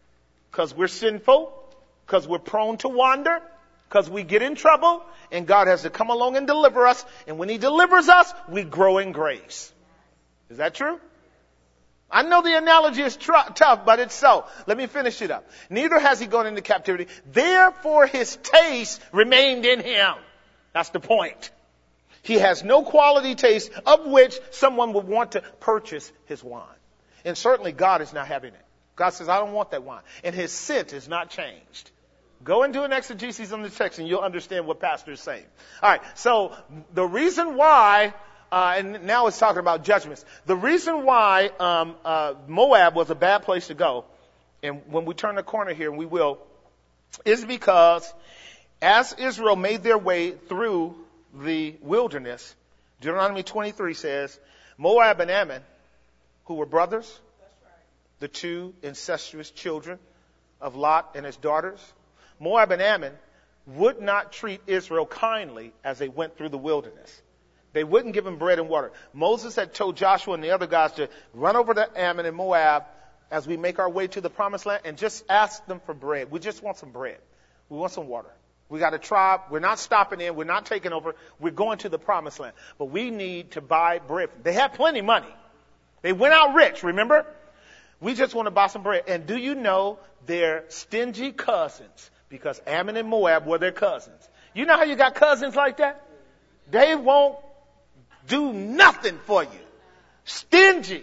A: because we're sinful, because we're prone to wander, because we get in trouble, and God has to come along and deliver us. And when he delivers us, we grow in grace. Is that true? I know the analogy is tough, but it's so. Let me finish it up. Neither has he gone into captivity. Therefore his taste remained in him. That's the point. He has no quality taste of which someone would want to purchase his wine. And certainly God is not having it. God says, I don't want that wine. And his scent is not changed. Go and do an exegesis on the text and you'll understand what Pastor is saying. All right. So the reason why, and now it's talking about judgments. The reason why Moab was a bad place to go, and when we turn the corner here, and we will, is because as Israel made their way through the wilderness, Deuteronomy 23 says, Moab and Ammon, who were brothers, the two incestuous children of Lot and his daughters, Moab and Ammon would not treat Israel kindly as they went through the wilderness. They wouldn't give them bread and water. Moses had told Joshua and the other guys to run over to Ammon and Moab as we make our way to the promised land and just ask them for bread. We just want some bread. We want some water. We got a tribe. We're not stopping in. We're not taking over. We're going to the promised land. But we need to buy bread. They had plenty of money. They went out rich, remember? We just want to buy some bread. And do you know they're stingy cousins? Because Ammon and Moab were their cousins. You know how you got cousins like that? They won't do nothing for you. Stingy.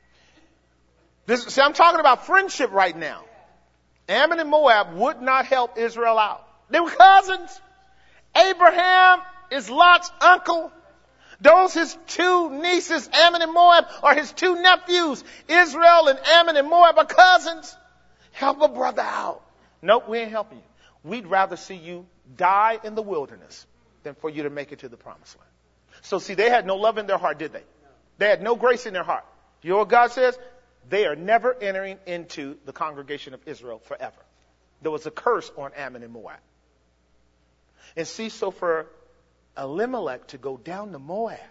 A: See, I'm talking about friendship right now. Ammon and Moab would not help Israel out. They were cousins. Abraham is Lot's uncle. Those his two nieces, Ammon and Moab, are his two nephews. Israel and Ammon and Moab are cousins. Help a brother out. Nope, we ain't helping you. We'd rather see you die in the wilderness than for you to make it to the promised land. So see, they had no love in their heart, did they? They had no grace in their heart. You know what God says? They are never entering into the congregation of Israel forever. There was a curse on Ammon and Moab. And see, so for Elimelech to go down to Moab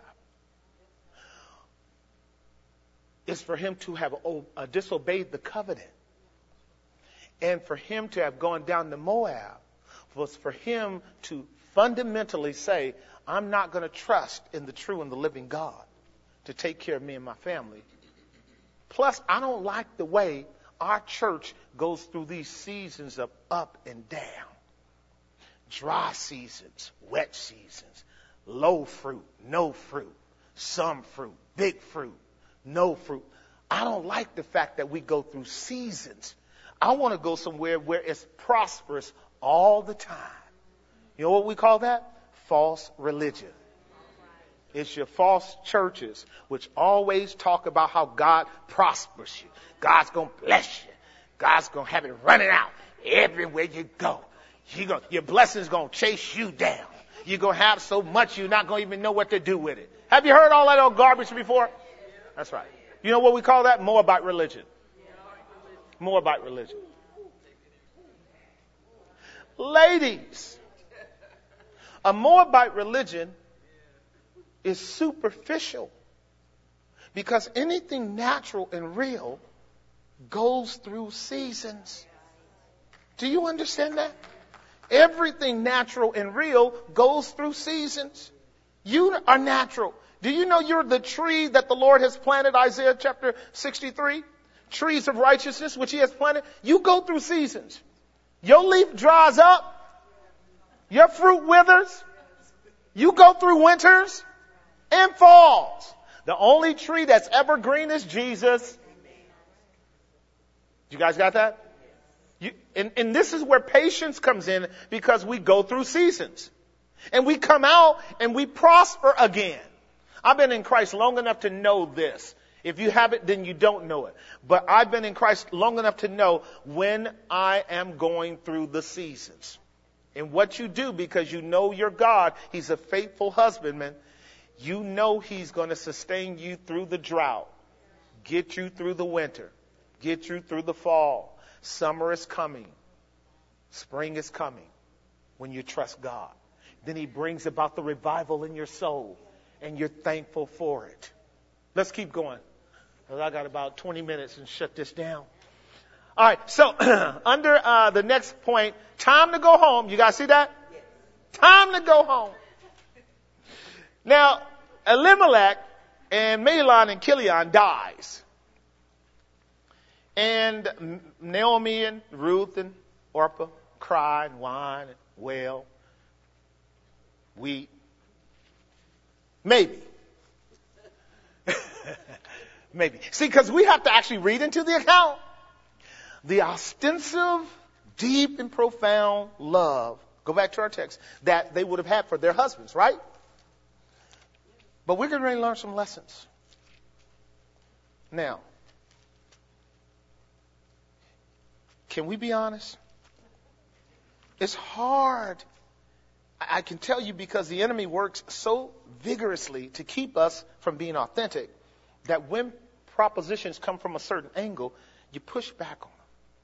A: is for him to have disobeyed the covenant. And for him to have gone down to Moab was for him to fundamentally say, I'm not going to trust in the true and the living God to take care of me and my family. Plus, I don't like the way our church goes through these seasons of up and down. Dry seasons, wet seasons, low fruit, no fruit, some fruit, big fruit, no fruit. I don't like the fact that we go through seasons. I want to go somewhere where it's prosperous all the time. You know what we call that? False religion. It's your false churches, which always talk about how God prospers you. God's going to bless you. God's going to have it running out everywhere you go. Your blessing's going to chase you down. You're going to have so much you're not going to even know what to do with it. Have you heard all that old garbage before? That's right. You know what we call that? Moabite religion. Moabite religion. Ladies, a Moabite religion is superficial because anything natural and real goes through seasons. Do you understand that? Everything natural and real goes through seasons. You are natural. Do you know you're the tree that the Lord has planted, Isaiah chapter 63? Trees of righteousness, which he has planted. You go through seasons. Your leaf dries up. Your fruit withers. You go through winters and falls. The only tree that's evergreen is Jesus. You guys got that? And this is where patience comes in because we go through seasons. And we come out and we prosper again. I've been in Christ long enough to know this. If you haven't, then you don't know it. But I've been in Christ long enough to know when I am going through the seasons. And what you do, because you know your God, he's a faithful husbandman, you know he's going to sustain you through the drought, get you through the winter, get you through the fall. Summer is coming. Spring is coming when you trust God. Then he brings about the revival in your soul, and you're thankful for it. Let's keep going. I got about 20 minutes and shut this down. All right, so under the next point, time to go home. You guys see that? Yes. Time to go home. Now, Elimelech and Mahlon and Chilion dies. And Naomi and Ruth and Orpah cry and whine and wail, weep. Maybe. Maybe. See, because we have to actually read into the account the ostensive, deep, and profound love, go back to our text, that they would have had for their husbands, right? But we're going to learn some lessons. Now, can we be honest? It's hard. I can tell you because the enemy works so vigorously to keep us from being authentic that when propositions come from a certain angle, you push back on them.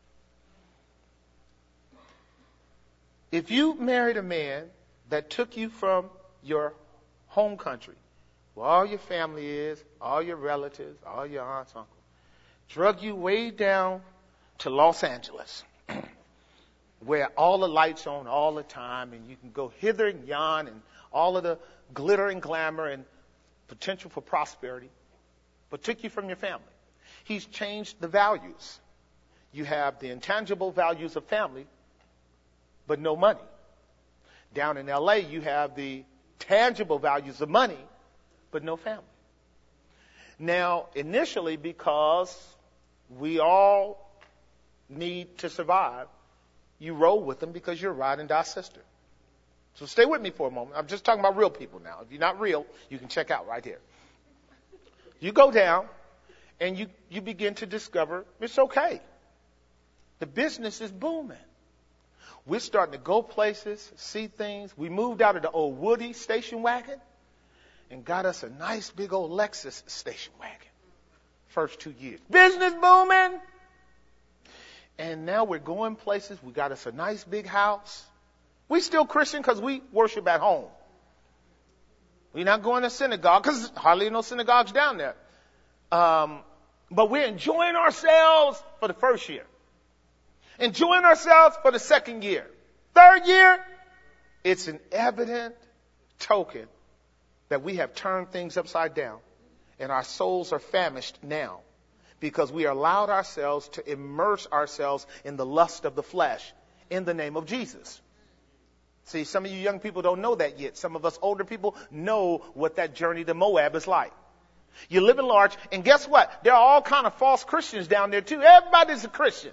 A: If you married a man that took you from your home country, where all your family is, all your relatives, all your aunts, uncles, drug you way down to Los Angeles, where all the lights on all the time and you can go hither and yon and all of the glitter and glamour and potential for prosperity, but took you from your family. He's changed the values. You have the intangible values of family, but no money. Down in LA, you have the tangible values of money, but no family. Now, initially, because we all need to survive, you roll with them because you're ride and die sister. So stay with me for a moment. I'm just talking about real people now. If you're not real, you can check out right here. You go down and you begin to discover it's okay. The business is booming. We're starting to go places, see things. We moved out of the old Woody station wagon and got us a nice big old Lexus station wagon. First 2 years. Business booming. And now we're going places. We got us a nice big house. We still Christian because we worship at home. We're not going to synagogue because hardly no synagogues down there. But we're enjoying ourselves for the first year. Enjoying ourselves for the second year. Third year, it's an evident token that we have turned things upside down and our souls are famished now because we allowed ourselves to immerse ourselves in the lust of the flesh in the name of Jesus. See, some of you young people don't know that yet. Some of us older people know what that journey to Moab is like. You live in large, and guess what? There are all kind of false Christians down there too. Everybody's a Christian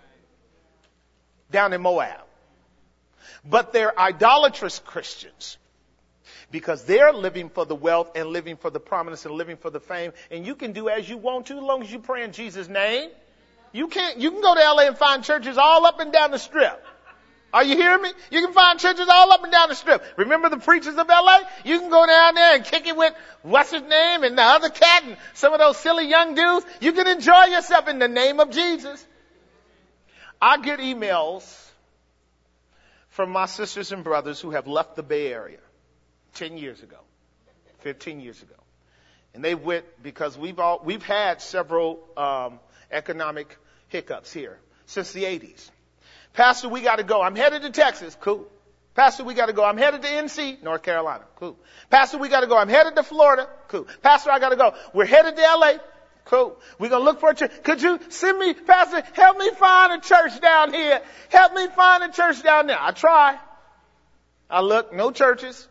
A: down in Moab. But they're idolatrous Christians because they're living for the wealth and living for the prominence and living for the fame. And you can do as you want to as long as you pray in Jesus' name. You can go to LA and find churches all up and down the strip. Are you hearing me? You can find churches all up and down the strip. Remember the preachers of LA? You can go down there and kick it with what's his name and the other cat and some of those silly young dudes. You can enjoy yourself in the name of Jesus. I get emails from my sisters and brothers who have left the Bay Area 10 years ago, 15 years ago. And they went because we've had several economic hiccups here since the 80s. Pastor, we got to go. I'm headed to Texas. Cool. Pastor, we got to go. I'm headed to NC, North Carolina. Cool. Pastor, we got to go. I'm headed to Florida. Cool. Pastor, I got to go. We're headed to LA. Cool. We're going to look for a church. Could you send me, Pastor, help me find a church down here. Help me find a church down there. I try. I look, no churches.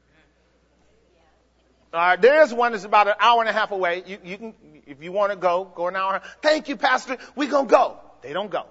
A: All right, there's one that's about an hour and a half away. You can, if you want to go an hour. Thank you, Pastor. We're going to go. They don't go.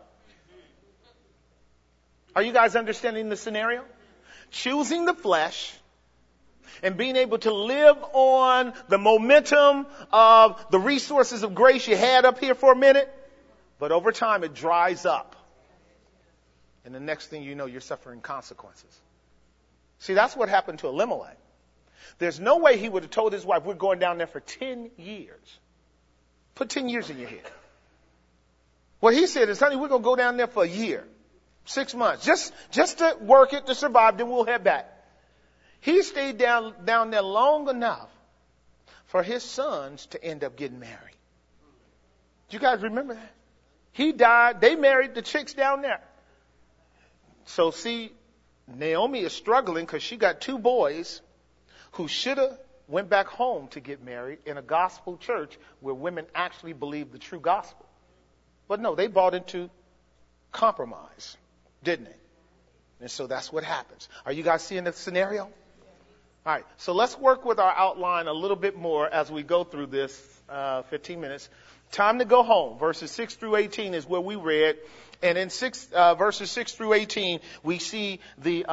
A: Are you guys understanding the scenario? Choosing the flesh and being able to live on the momentum of the resources of grace you had up here for a minute, but over time it dries up. And the next thing you know, you're suffering consequences. See, that's what happened to Elimelech. There's no way he would have told his wife, we're going down there for 10 years. Put 10 years in your head. What he said is, honey, we're going to go down there for a year. 6 months. Just to work it, to survive, then we'll head back. He stayed down there long enough for his sons to end up getting married. Do you guys remember that? He died. They married the chicks down there. So see, Naomi is struggling because she got 2 boys who should have went back home to get married in a gospel church where women actually believe the true gospel. But no, they bought into compromise, didn't they? And so that's what happens. Are you guys seeing the scenario? All right, so let's work with our outline a little bit more as we go through this 15 minutes. Time to go home. Verses 6 through 18 is where we read. And in verses 6 through 18, we see the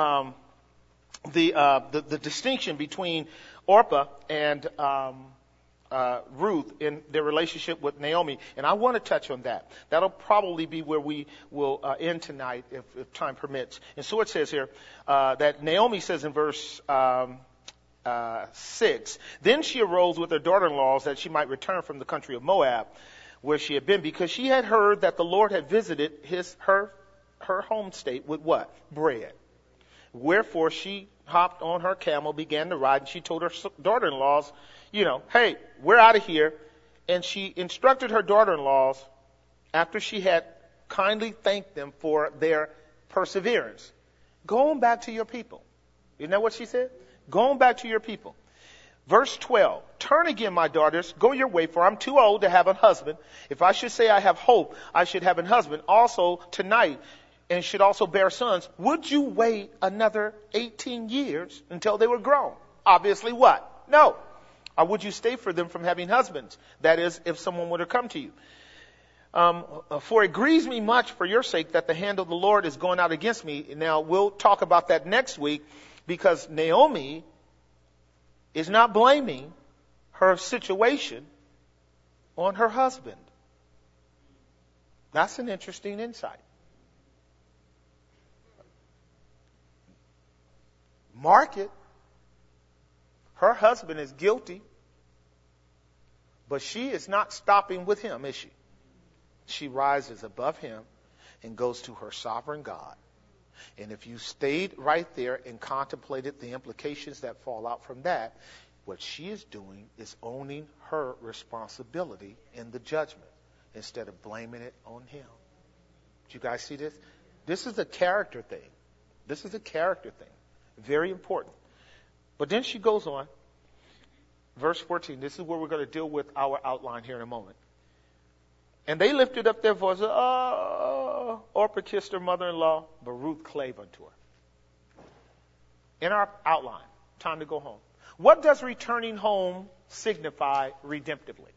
A: distinction between Orpah and Ruth in their relationship with Naomi. And I want to touch on that. That'll probably be where we will end tonight if time permits. And so it says here that Naomi says in verse 6, then she arose with her daughter-in-laws that she might return from the country of Moab, where she had been, because she had heard that the Lord had visited her home state with what? Bread. Wherefore she hopped on her camel, began to ride, and she told her daughter-in-laws, hey, we're out of here. And she instructed her daughter-in-laws, after she had kindly thanked them for their perseverance, go on back to your people. Isn't that what she said? Go on back to your people. Verse 12, turn again, my daughters, go your way, for I'm too old to have a husband. If I should say I have hope, I should have a husband also tonight, and should also bear sons. Would you wait another 18 years until they were grown? Obviously what? No. Or would you stay for them from having husbands? That is, if someone were to come to you. For it grieves me much for your sake that the hand of the Lord is going out against me. Now, we'll talk about that next week, because Naomi is not blaming her situation on her husband. That's an interesting insight. Mark it. Her husband is guilty, but she is not stopping with him, is she? She rises above him and goes to her sovereign God. And if you stayed right there and contemplated the implications that fall out from that, what she is doing is owning her responsibility in the judgment instead of blaming it on him. Do you guys see this? This is a character thing. This is a character thing. Very important. But then she goes on. Verse 14. This is where we're going to deal with our outline here in a moment. And they lifted up their voices. Orpah kissed her mother-in-law, but Ruth clave unto her. In our outline, time to go home. What does returning home signify redemptively?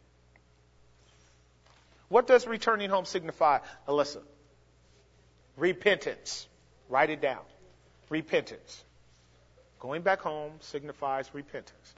A: What does returning home signify, Alyssa? Repentance. Write it down. Repentance. Going back home signifies repentance.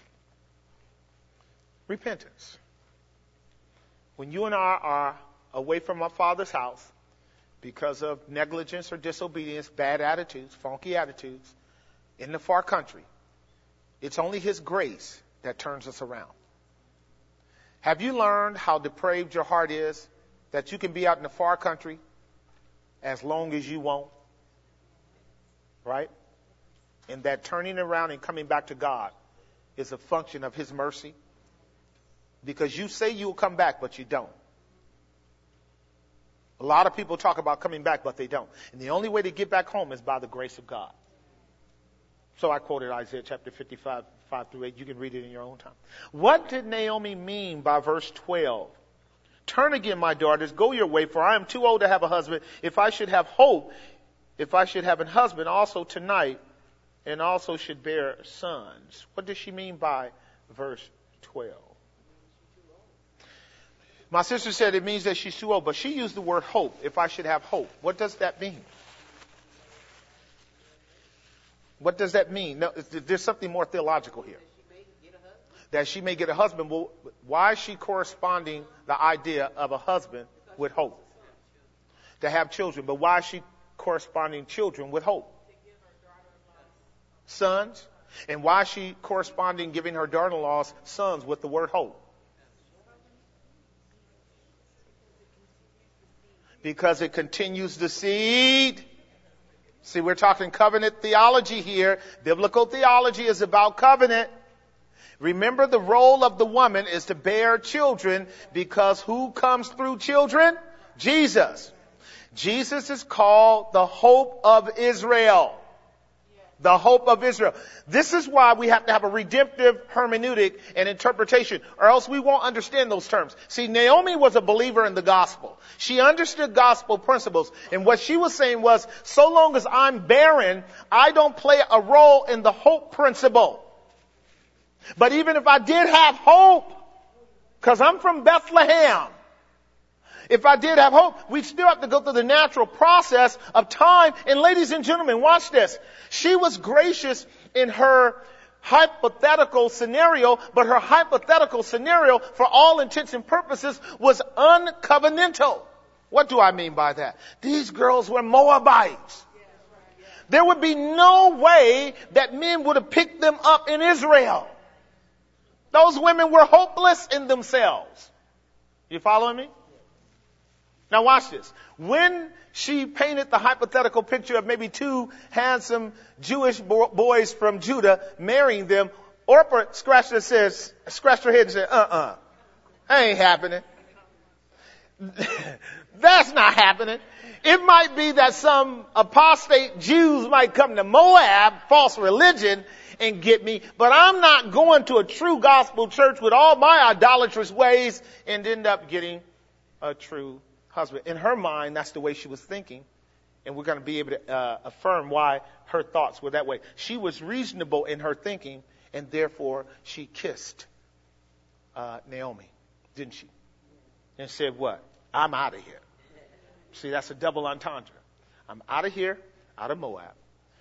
A: Repentance. When you and I are away from our Father's house because of negligence or disobedience, bad attitudes, funky attitudes, in the far country, it's only His grace that turns us around. Have you learned how depraved your heart is, that you can be out in the far country as long as you want? Right? And that turning around and coming back to God is a function of His mercy. Because you say you'll come back, but you don't. A lot of people talk about coming back, but they don't. And the only way to get back home is by the grace of God. So I quoted Isaiah chapter 55, 5-8. You can read it in your own time. What did Naomi mean by verse 12? Turn again, my daughters, go your way, for I am too old to have a husband. If I should have hope, if I should have a husband also tonight, and also should bear sons. What does she mean by verse 12? My sister said it means that she's too old, but she used the word hope. If I should have hope. What does that mean? What does that mean? No, there's something more theological here. That she may get a husband. Well, why is she corresponding the idea of a husband with hope? To have children. But why is she corresponding children with hope? Sons. And why is she corresponding giving her daughter-in-laws sons with the word hope? Because it continues the seed. See, we're talking covenant theology here. Biblical theology is about covenant. Remember, the role of the woman is to bear children, because who comes through children? Jesus. Jesus is called the hope of Israel. The hope of Israel. This is why we have to have a redemptive hermeneutic and interpretation, or else we won't understand those terms. See, Naomi was a believer in the gospel. She understood gospel principles. And what she was saying was, so long as I'm barren, I don't play a role in the hope principle. But even if I did have hope, because I'm from Bethlehem, if I did have hope, we'd still have to go through the natural process of time. And ladies and gentlemen, watch this. She was gracious in her hypothetical scenario, but her hypothetical scenario, for all intents and purposes, was uncovenantal. What do I mean by that? These girls were Moabites. There would be no way that men would have picked them up in Israel. Those women were hopeless in themselves. You following me? Now watch this. When she painted the hypothetical picture of maybe two handsome Jewish boys from Judah marrying them, Orpah scratched her head and said, that ain't happening. That's not happening. It might be that some apostate Jews might come to Moab, false religion, and get me, but I'm not going to a true gospel church with all my idolatrous ways and end up getting a true husband. In her mind, that's the way she was thinking. And we're going to be able to affirm why her thoughts were that way. She was reasonable in her thinking, and therefore she kissed Naomi, didn't she? And said what? I'm out of here. See, that's a double entendre. I'm out of here, out of Moab.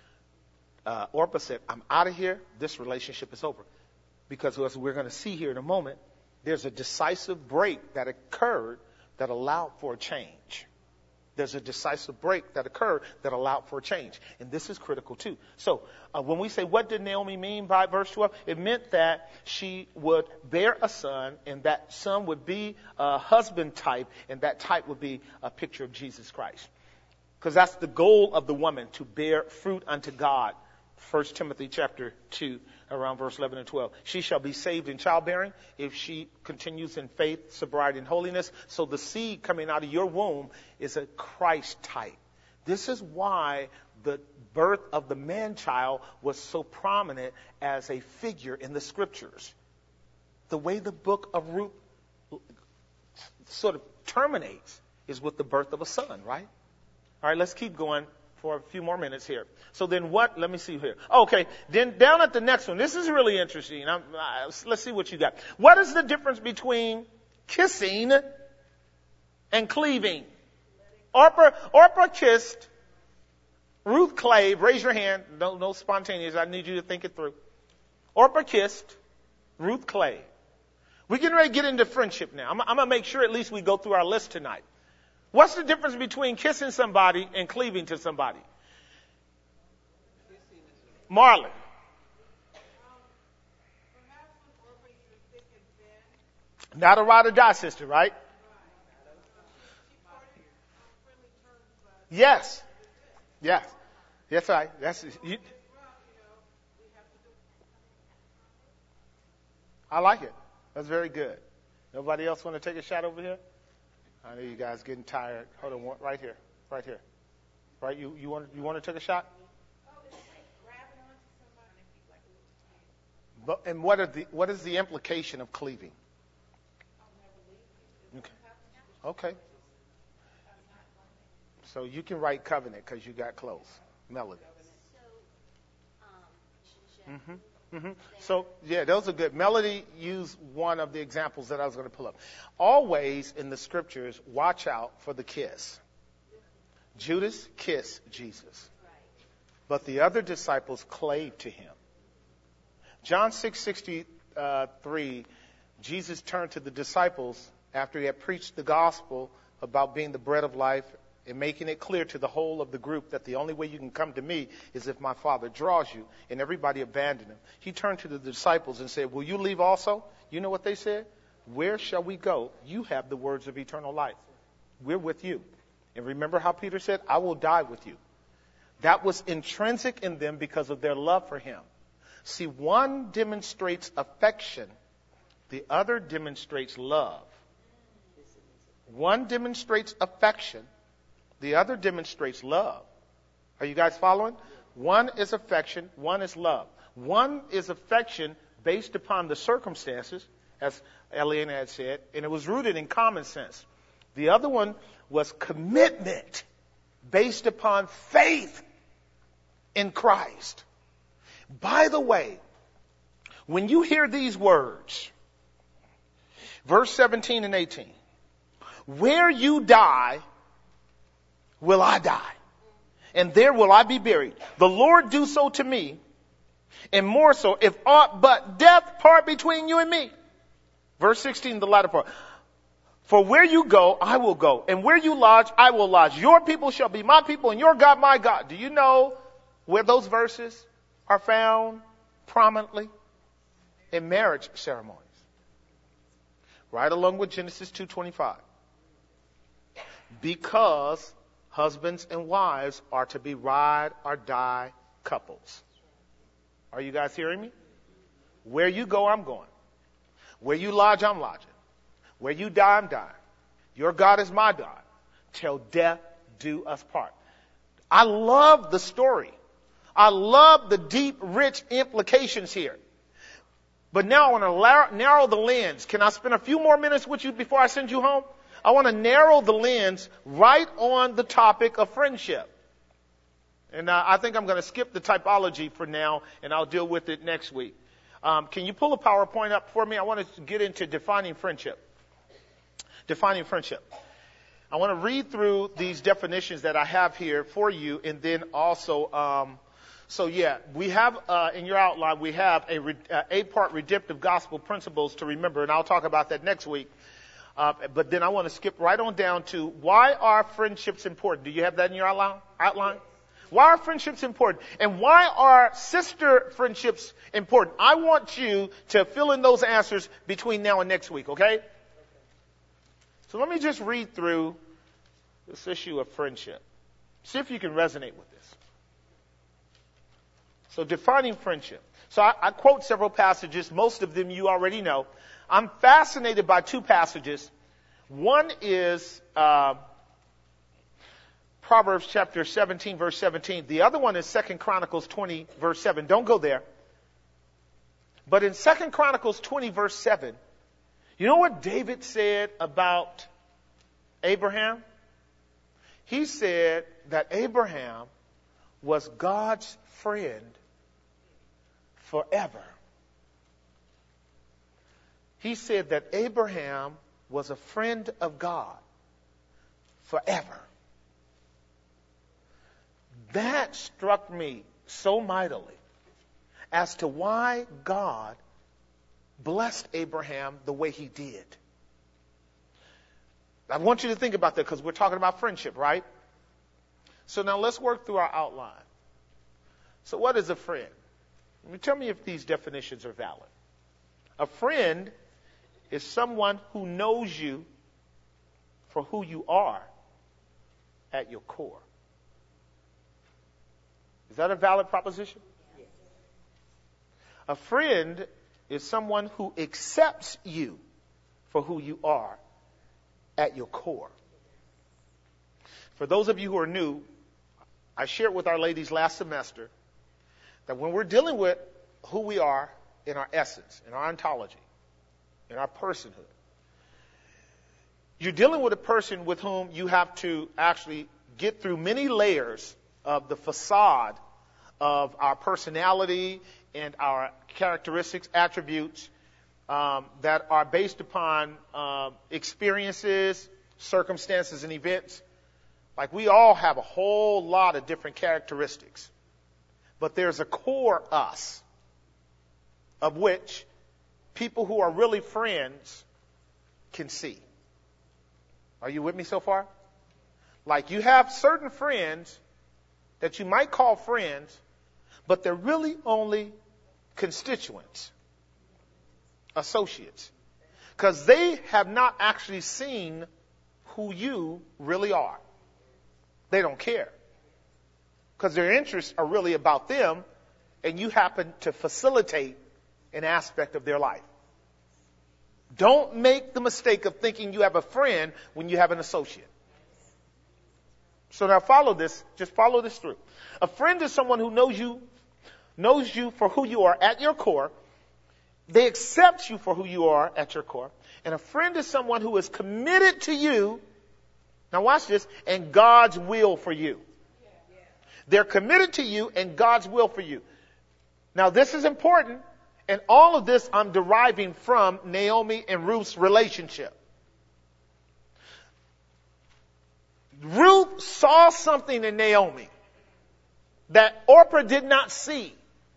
A: Orpah said, I'm out of here. This relationship is over. Because as we're going to see here in a moment, there's a decisive break that occurred that allowed for a change. There's a decisive break that occurred that allowed for a change. And this is critical too. So when we say, what did Naomi mean by verse 12? It meant that she would bear a son, and that son would be a husband type, and that type would be a picture of Jesus Christ. Because that's the goal of the woman, to bear fruit unto God. 1 Timothy chapter 2, around verse 11 and 12. She shall be saved in childbearing if she continues in faith, sobriety, and holiness. So the seed coming out of your womb is a Christ type. This is why the birth of the man-child was so prominent as a figure in the scriptures. The way the book of Ruth sort of terminates is with the birth of a son, right? All right, let's keep going for a few more minutes here. So then what? Let me see here. Okay, then down at the next one. This is really interesting. Let's see what you got. What is the difference between kissing and cleaving? Orpah kissed. Ruth clave. Raise your hand. No spontaneous. I need you to think it through. Orpah kissed. Ruth clave. We're getting ready to get into friendship now. I'm going to make sure at least we go through our list tonight. What's the difference between kissing somebody and cleaving to somebody? Marlon. Not a ride or die sister, right? Yes. Yes. That's right. I like it. That's very good. Nobody else want to take a shot over here? I know you guys getting tired. Hold on, right here. Right, you want to take a shot? But, and what is the implication of cleaving? Okay. So you can write covenant because you got close. Melody. So, yeah, those are good. Melody used one of the examples that I was going to pull up. Always in the scriptures, watch out for the kiss. Judas kissed Jesus, but the other disciples clave to him. John 6:63, Jesus turned to the disciples after he had preached the gospel about being the bread of life and making it clear to the whole of the group that the only way you can come to me is if my Father draws you, and everybody abandoned him. He turned to the disciples and said, will you leave also? You know what they said? Where shall we go? You have the words of eternal life. We're with you. And remember how Peter said, I will die with you. That was intrinsic in them because of their love for him. See, one demonstrates affection. The other demonstrates love. One demonstrates affection. The other demonstrates love. Are you guys following? One is affection. One is love. One is affection based upon the circumstances, as Eliana had said, and it was rooted in common sense. The other one was commitment based upon faith in Christ. By the way, when you hear these words, verse 17 and 18, where you die, will I die, and there will I be buried. The Lord do so to me, and more so, if aught but death part between you and me. Verse 16, the latter part. For where you go, I will go, and where you lodge, I will lodge. Your people shall be my people, and your God my God. Do you know where those verses are found prominently? In marriage ceremonies. Right along with Genesis 2:25. Because husbands and wives are to be ride or die couples. Are you guys hearing me? Where you go, I'm going. Where you lodge, I'm lodging. Where you die, I'm dying. Your God is my God. Till death do us part. I love the story. I love the deep, rich implications here. But now I want to narrow the lens. Can I spend a few more minutes with you before I send you home? I want to narrow the lens right on the topic of friendship. And I think I'm going to skip the typology for now, and I'll deal with it next week. Can you pull a PowerPoint up for me? I want to get into defining friendship. Defining friendship. I want to read through these definitions that I have here for you, and then also, we have in your outline, we have a 8-part redemptive gospel principles to remember, and I'll talk about that next week. But then I want to skip right on down to why are friendships important? Do you have that in your outline? Why are friendships important? And why are sister friendships important? I want you to fill in those answers between now and next week, okay? So let me just read through this issue of friendship. See if you can resonate with this. So defining friendship. So I quote several passages. Most of them you already know. I'm fascinated by 2 passages. One is Proverbs chapter 17, verse 17. The other one is 2 Chronicles 20, verse 7. Don't go there. But in 2 Chronicles 20, verse 7, you know what David said about Abraham? He said that Abraham was God's friend forever. He said that Abraham was a friend of God forever. That struck me so mightily as to why God blessed Abraham the way he did. I want you to think about that because we're talking about friendship, right? So now let's work through our outline. So what is a friend? Tell me if these definitions are valid. A friend is someone who knows you for who you are at your core. Is that a valid proposition? Yes. A friend is someone who accepts you for who you are at your core. For those of you who are new, I shared with our ladies last semester that when we're dealing with who we are in our essence, in our ontology, in our personhood, you're dealing with a person with whom you have to actually get through many layers of the facade of our personality and our characteristics, attributes that are based upon experiences, circumstances, and events. Like we all have a whole lot of different characteristics. But there's a core us of which people who are really friends can see. Are you with me so far? Like you have certain friends that you might call friends, but they're really only constituents, associates, because they have not actually seen who you really are. They don't care because their interests are really about them, and you happen to facilitate an aspect of their life. Don't make the mistake of thinking you have a friend when you have an associate. So now follow this. Just follow this through. A friend is someone who knows you for who you are at your core. They accept you for who you are at your core. And a friend is someone who is committed to you. Now watch this. And God's will for you. They're committed to you and God's will for you. Now this is important. And all of this I'm deriving from Naomi and Ruth's relationship. Ruth saw something in Naomi that Orpah did not see.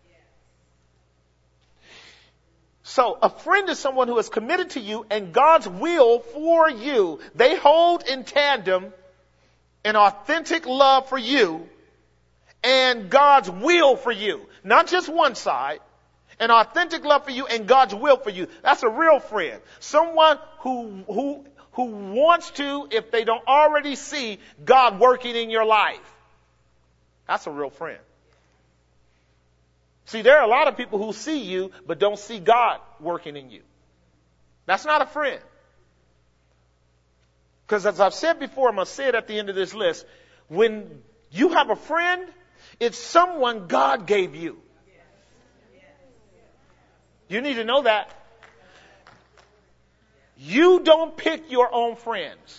A: So a friend is someone who is committed to you and God's will for you. They hold in tandem an authentic love for you and God's will for you. Not just one side. An authentic love for you and God's will for you. That's a real friend. Someone who wants to, if they don't already see God working in your life. That's a real friend. See, there are a lot of people who see you but don't see God working in you. That's not a friend. Because as I've said before, I'm going to say it at the end of this list. When you have a friend, it's someone God gave you. You need to know that. You don't pick your own friends.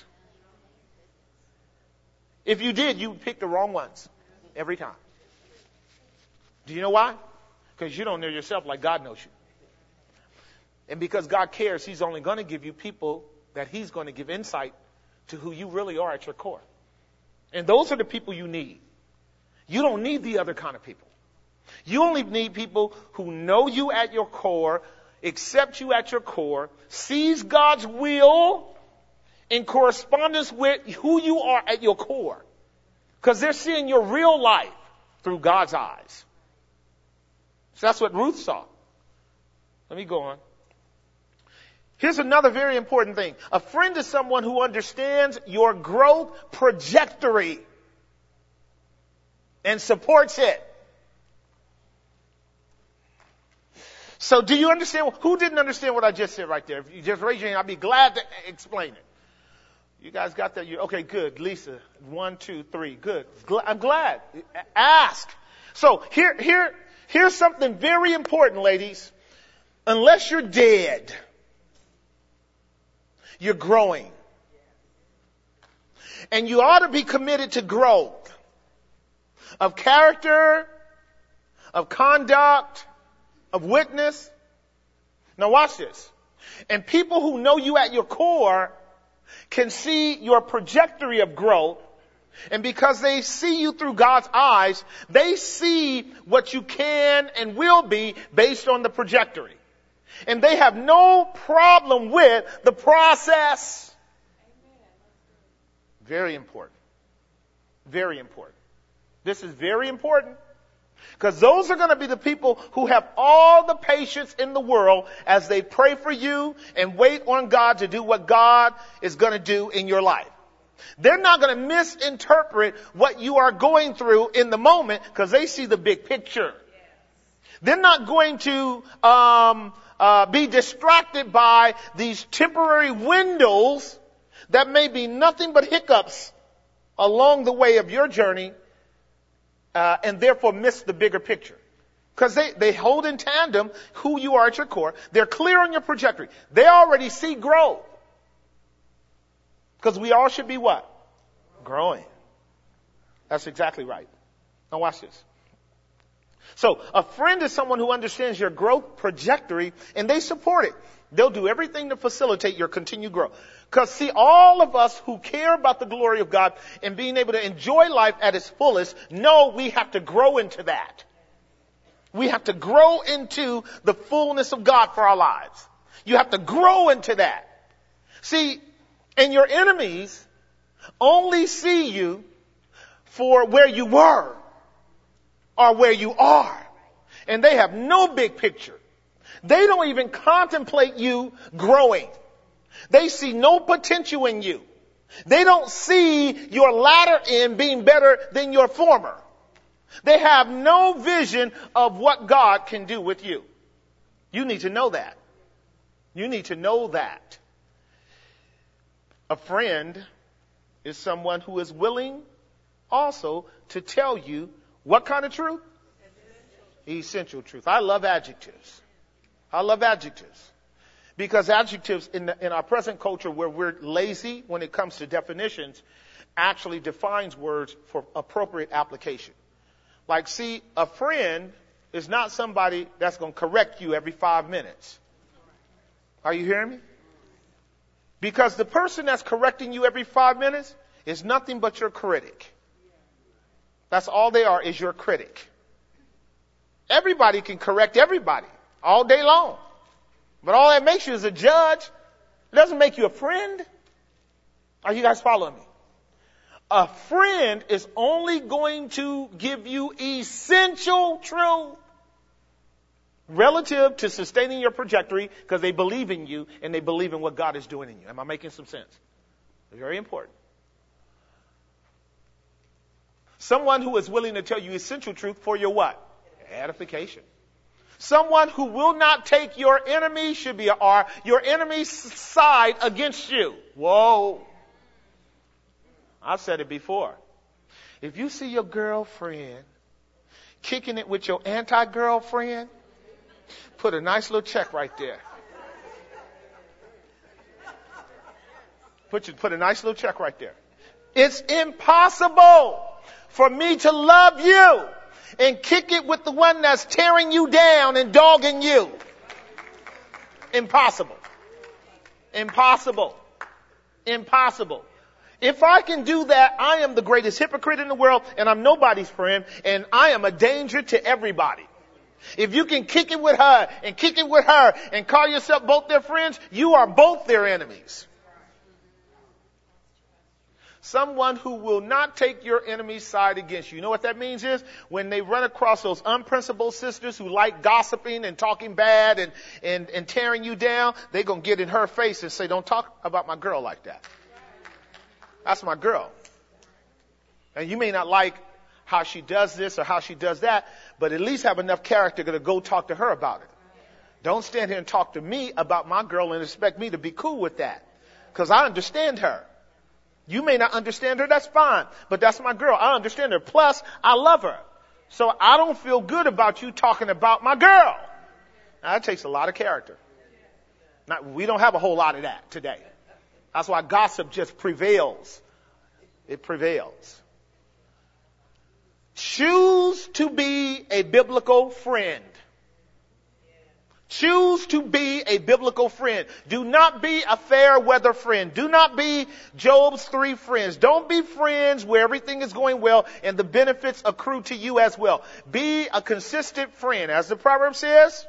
A: If you did, you would pick the wrong ones every time. Do you know why? Because you don't know yourself like God knows you. And because God cares, He's only going to give you people that He's going to give insight to who you really are at your core. And those are the people you need. You don't need the other kind of people. You only need people who know you at your core, accept you at your core, sees God's will in correspondence with who you are at your core. Because they're seeing your real life through God's eyes. So that's what Ruth saw. Let me go on. Here's another very important thing. A friend is someone who understands your growth trajectory and supports it. So do you understand? Who didn't understand what I just said right there? If you just raise your hand, I'll be glad to explain it. You guys got that? Okay, good. Lisa, 1, 2, 3. Good. I'm glad. Ask. So here's something very important, ladies. Unless you're dead, you're growing. And you ought to be committed to growth of character, of conduct, of witness. Now watch this. And people who know you at your core can see your trajectory of growth. And because they see you through God's eyes, they see what you can and will be based on the trajectory. And they have no problem with the process. Very important. Very important. This is very important. Because those are going to be the people who have all the patience in the world as they pray for you and wait on God to do what God is going to do in your life. They're not going to misinterpret what you are going through in the moment because they see the big picture. They're not going to be distracted by these temporary windows that may be nothing but hiccups along the way of your journey. And therefore miss the bigger picture. Because they hold in tandem who you are at your core. They're clear on your trajectory. They already see growth. Because we all should be what? Growing. That's exactly right. Now watch this. So a friend is someone who understands your growth trajectory and they support it. They'll do everything to facilitate your continued growth. Because see, all of us who care about the glory of God and being able to enjoy life at its fullest know we have to grow into that. We have to grow into the fullness of God for our lives. You have to grow into that. See, and your enemies only see you for where you were or where you are. And they have no big picture. They don't even contemplate you growing. They see no potential in you. They don't see your latter end being better than your former. They have no vision of what God can do with you. You need to know that. You need to know that. A friend is someone who is willing also to tell you what kind of truth? Essential truth. I love adjectives. I love adjectives. Because adjectives in our present culture where we're lazy when it comes to definitions actually defines words for appropriate application. Like, see, a friend is not somebody that's going to correct you every 5 minutes. Are you hearing me? Because the person that's correcting you every 5 minutes is nothing but your critic. That's all they are, is your critic. Everybody can correct everybody all day long. But all that makes you is a judge. It doesn't make you a friend. Are you guys following me? A friend is only going to give you essential truth relative to sustaining your trajectory because they believe in you and they believe in what God is doing in you. Am I making some sense? Very important. Someone who is willing to tell you essential truth for your what? Edification. Someone who will not take your enemy, should be your enemy's side against you. Whoa. I've said it before. If you see your girlfriend kicking it with your anti-girlfriend, put a nice little check right there. Put a nice little check right there. It's impossible for me to love you and kick it with the one that's tearing you down and dogging you. Impossible. Impossible. Impossible. If I can do that, I am the greatest hypocrite in the world and I'm nobody's friend and I am a danger to everybody. If you can kick it with her and kick it with her and call yourself both their friends, you are both their enemies. Someone who will not take your enemy's side against you. You know what that means is when they run across those unprincipled sisters who like gossiping and talking bad and tearing you down, they're going to get in her face and say, don't talk about my girl like that. That's my girl. And you may not like how she does this or how she does that, but at least have enough character to go talk to her about it. Don't stand here and talk to me about my girl and expect me to be cool with that. Because I understand her. You may not understand her, that's fine. But that's my girl. I understand her. Plus, I love her. So I don't feel good about you talking about my girl. Now, that takes a lot of character. Now, we don't have a whole lot of that today. That's why gossip just prevails. It prevails. Choose to be a biblical friend. Choose to be a biblical friend. Do not be a fair weather friend. Do not be Job's 3 friends. Don't be friends where everything is going well and the benefits accrue to you as well. Be a consistent friend. As the proverb says,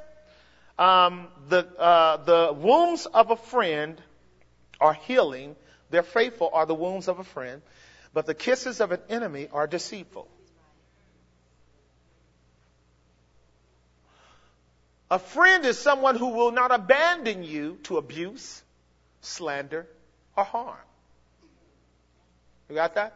A: the wounds of a friend are healing. They're faithful are the wounds of a friend. But the kisses of an enemy are deceitful. A friend is someone who will not abandon you to abuse, slander, or harm. You got that?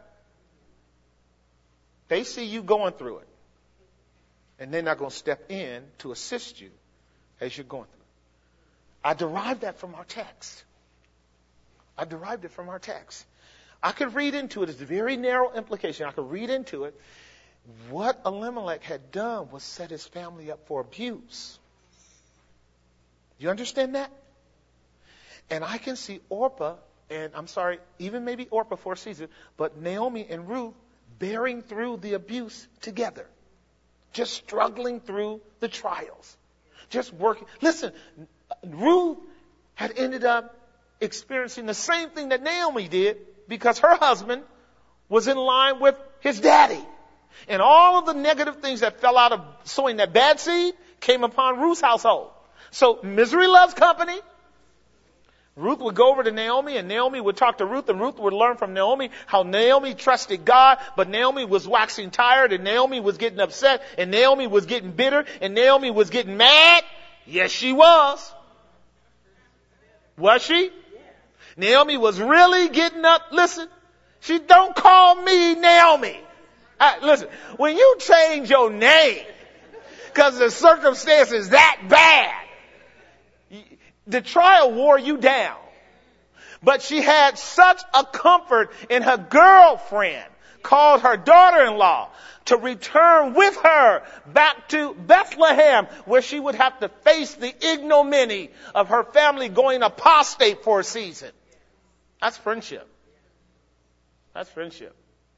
A: They see you going through it. And they're not going to step in to assist you as you're going through it. I derived that from our text. I derived it from our text. I could read into it. It's a very narrow implication. I could read into it. What Elimelech had done was set his family up for abuse. You understand that? And I can see Orpah, and I'm sorry, even maybe Orpah for a season, but Naomi and Ruth bearing through the abuse together. Just struggling through the trials. Just working. Listen, Ruth had ended up experiencing the same thing that Naomi did because her husband was in line with his daddy. And all of the negative things that fell out of sowing that bad seed came upon Ruth's household. So misery loves company. Ruth would go over to Naomi and Naomi would talk to Ruth and Ruth would learn from Naomi how Naomi trusted God, but Naomi was waxing tired and Naomi was getting upset and Naomi was getting bitter and Naomi was getting mad. Yes, she was. Was she? Naomi was really getting up. Listen, she don't call me Naomi. Listen, when you change your name because the circumstance is that bad, The trial wore you down. But she had such a comfort in her girlfriend, called her daughter-in-law, to return with her back to Bethlehem, where she would have to face the ignominy of her family going apostate for a season. That's friendship. That's friendship.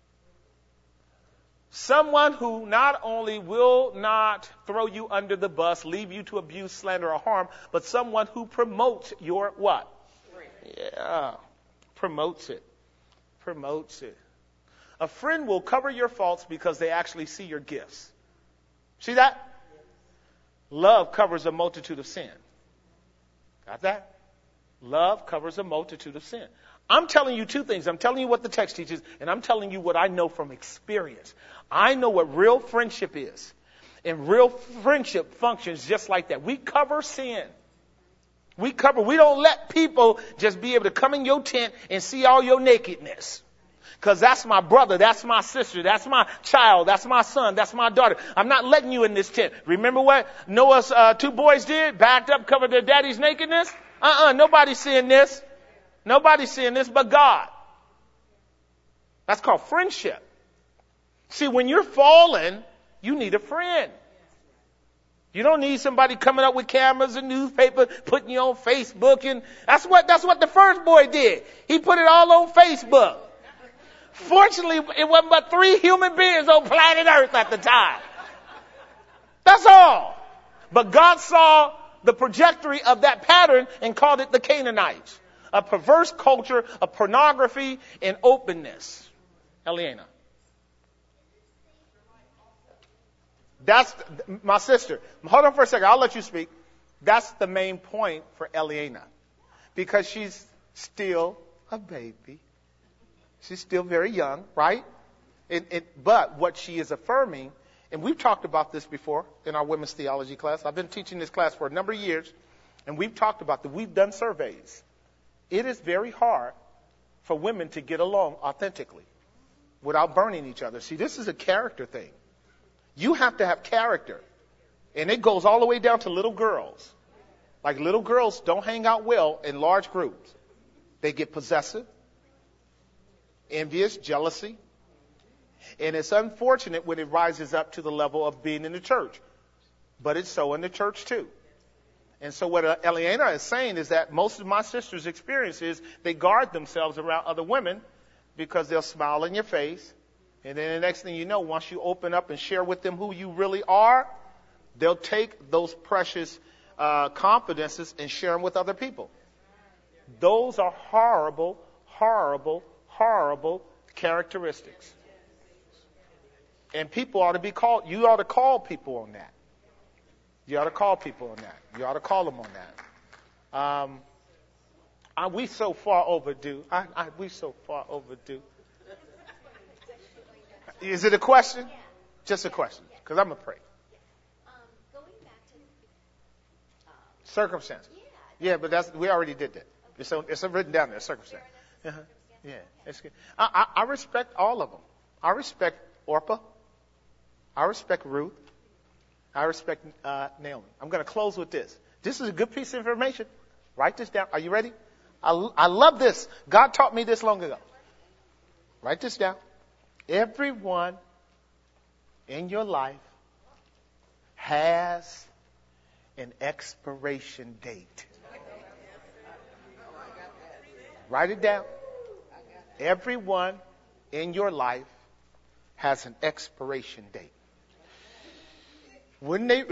A: Someone who not only will not throw you under the bus, leave you to abuse, slander, or harm, but someone who promotes your what? Yeah. Promotes it. Promotes it. A friend will cover your faults because they actually see your gifts. See that? Love covers a multitude of sin. Got that? Love covers a multitude of sin. I'm telling you two things. I'm telling you what the text teaches, and I'm telling you what I know from experience. I know what real friendship is. And real friendship functions just like that. We cover sin. We don't let people just be able to come in your tent and see all your nakedness. Because that's my brother, that's my sister, that's my child, that's my son, that's my daughter. I'm not letting you in this tent. Remember what Noah's two boys did? Backed up, covered their daddy's nakedness? Nobody's seeing this. Nobody's seeing this but God. That's called friendship. See, when you're fallen, you need a friend. You don't need somebody coming up with cameras and newspaper, putting you on Facebook. And that's what the first boy did. He put it all on Facebook. Fortunately, it wasn't but 3 human beings on planet Earth at the time. That's all. But God saw the trajectory of that pattern and called it the Canaanites. A perverse culture of pornography and openness. Eliana. That's my sister. Hold on for a second. I'll let you speak. That's the main point for Eliana. Because she's still a baby. She's still very young, right? But what she is affirming, and we've talked about this before in our women's theology class. I've been teaching this class for a number of years, and we've talked about that. We've done surveys. It is very hard for women to get along authentically without burning each other. See, this is a character thing. You have to have character. And it goes all the way down to little girls. Like little girls don't hang out well in large groups. They get possessive, envious, jealousy. And it's unfortunate when it rises up to the level of being in the church. But it's so in the church too. And so what Eliana is saying is that most of my sisters' experience is they guard themselves around other women because they'll smile in your face. And then the next thing you know, once you open up and share with them who you really are, they'll take those precious confidences and share them with other people. Those are horrible, horrible, horrible characteristics. And people ought to be called, you ought to call people on that. You ought to call people on that. You ought to call them on that. We so far overdue. We so far overdue. Is it a question? Just a question, because I'm going to pray.
B: Going back to
A: circumstance. Yeah, but we already did that. It's written down there, circumstance. Uh-huh. Yeah, it's good. I respect all of them. I respect Orpah. I respect Ruth. I respect Naomi. I'm going to close with this. This is a good piece of information. Write this down. Are you ready? I love this. God taught me this long ago. Write this down. Everyone in your life has an expiration date. Write it down. Everyone in your life has an expiration date. When they,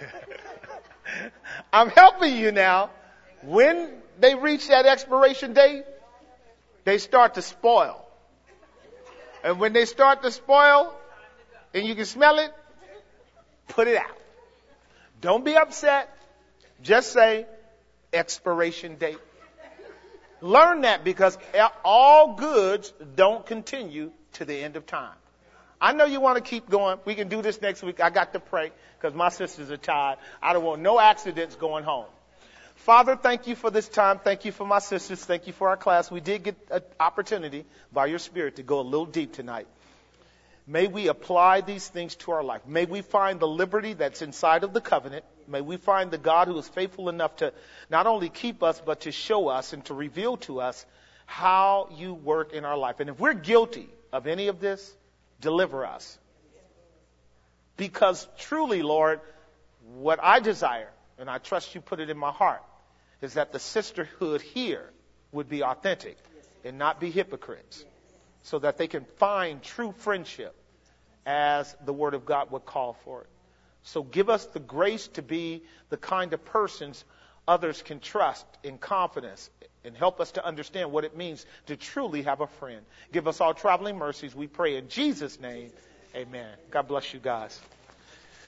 A: I'm helping you now. When they reach that expiration date, they start to spoil. And when they start to spoil, and you can smell it, put it out. Don't be upset. Just say expiration date. Learn that, because all goods don't continue to the end of time. I know you want to keep going. We can do this next week. I got to pray because my sisters are tired. I don't want no accidents going home. Father, thank you for this time. Thank you for my sisters. Thank you for our class. We did get an opportunity by your Spirit to go a little deep tonight. May we apply these things to our life. May we find the liberty that's inside of the covenant. May we find the God who is faithful enough to not only keep us, but to show us and to reveal to us how you work in our life. And if we're guilty of any of this, deliver us. Because truly, Lord, what I desire, and I trust you put it in my heart, is that the sisterhood here would be authentic and not be hypocrites, so that they can find true friendship as the Word of God would call for it. So give us the grace to be the kind of persons others can trust in confidence, and help us to understand what it means to truly have a friend. Give us all traveling mercies, we pray in Jesus' name. Amen. God bless you guys.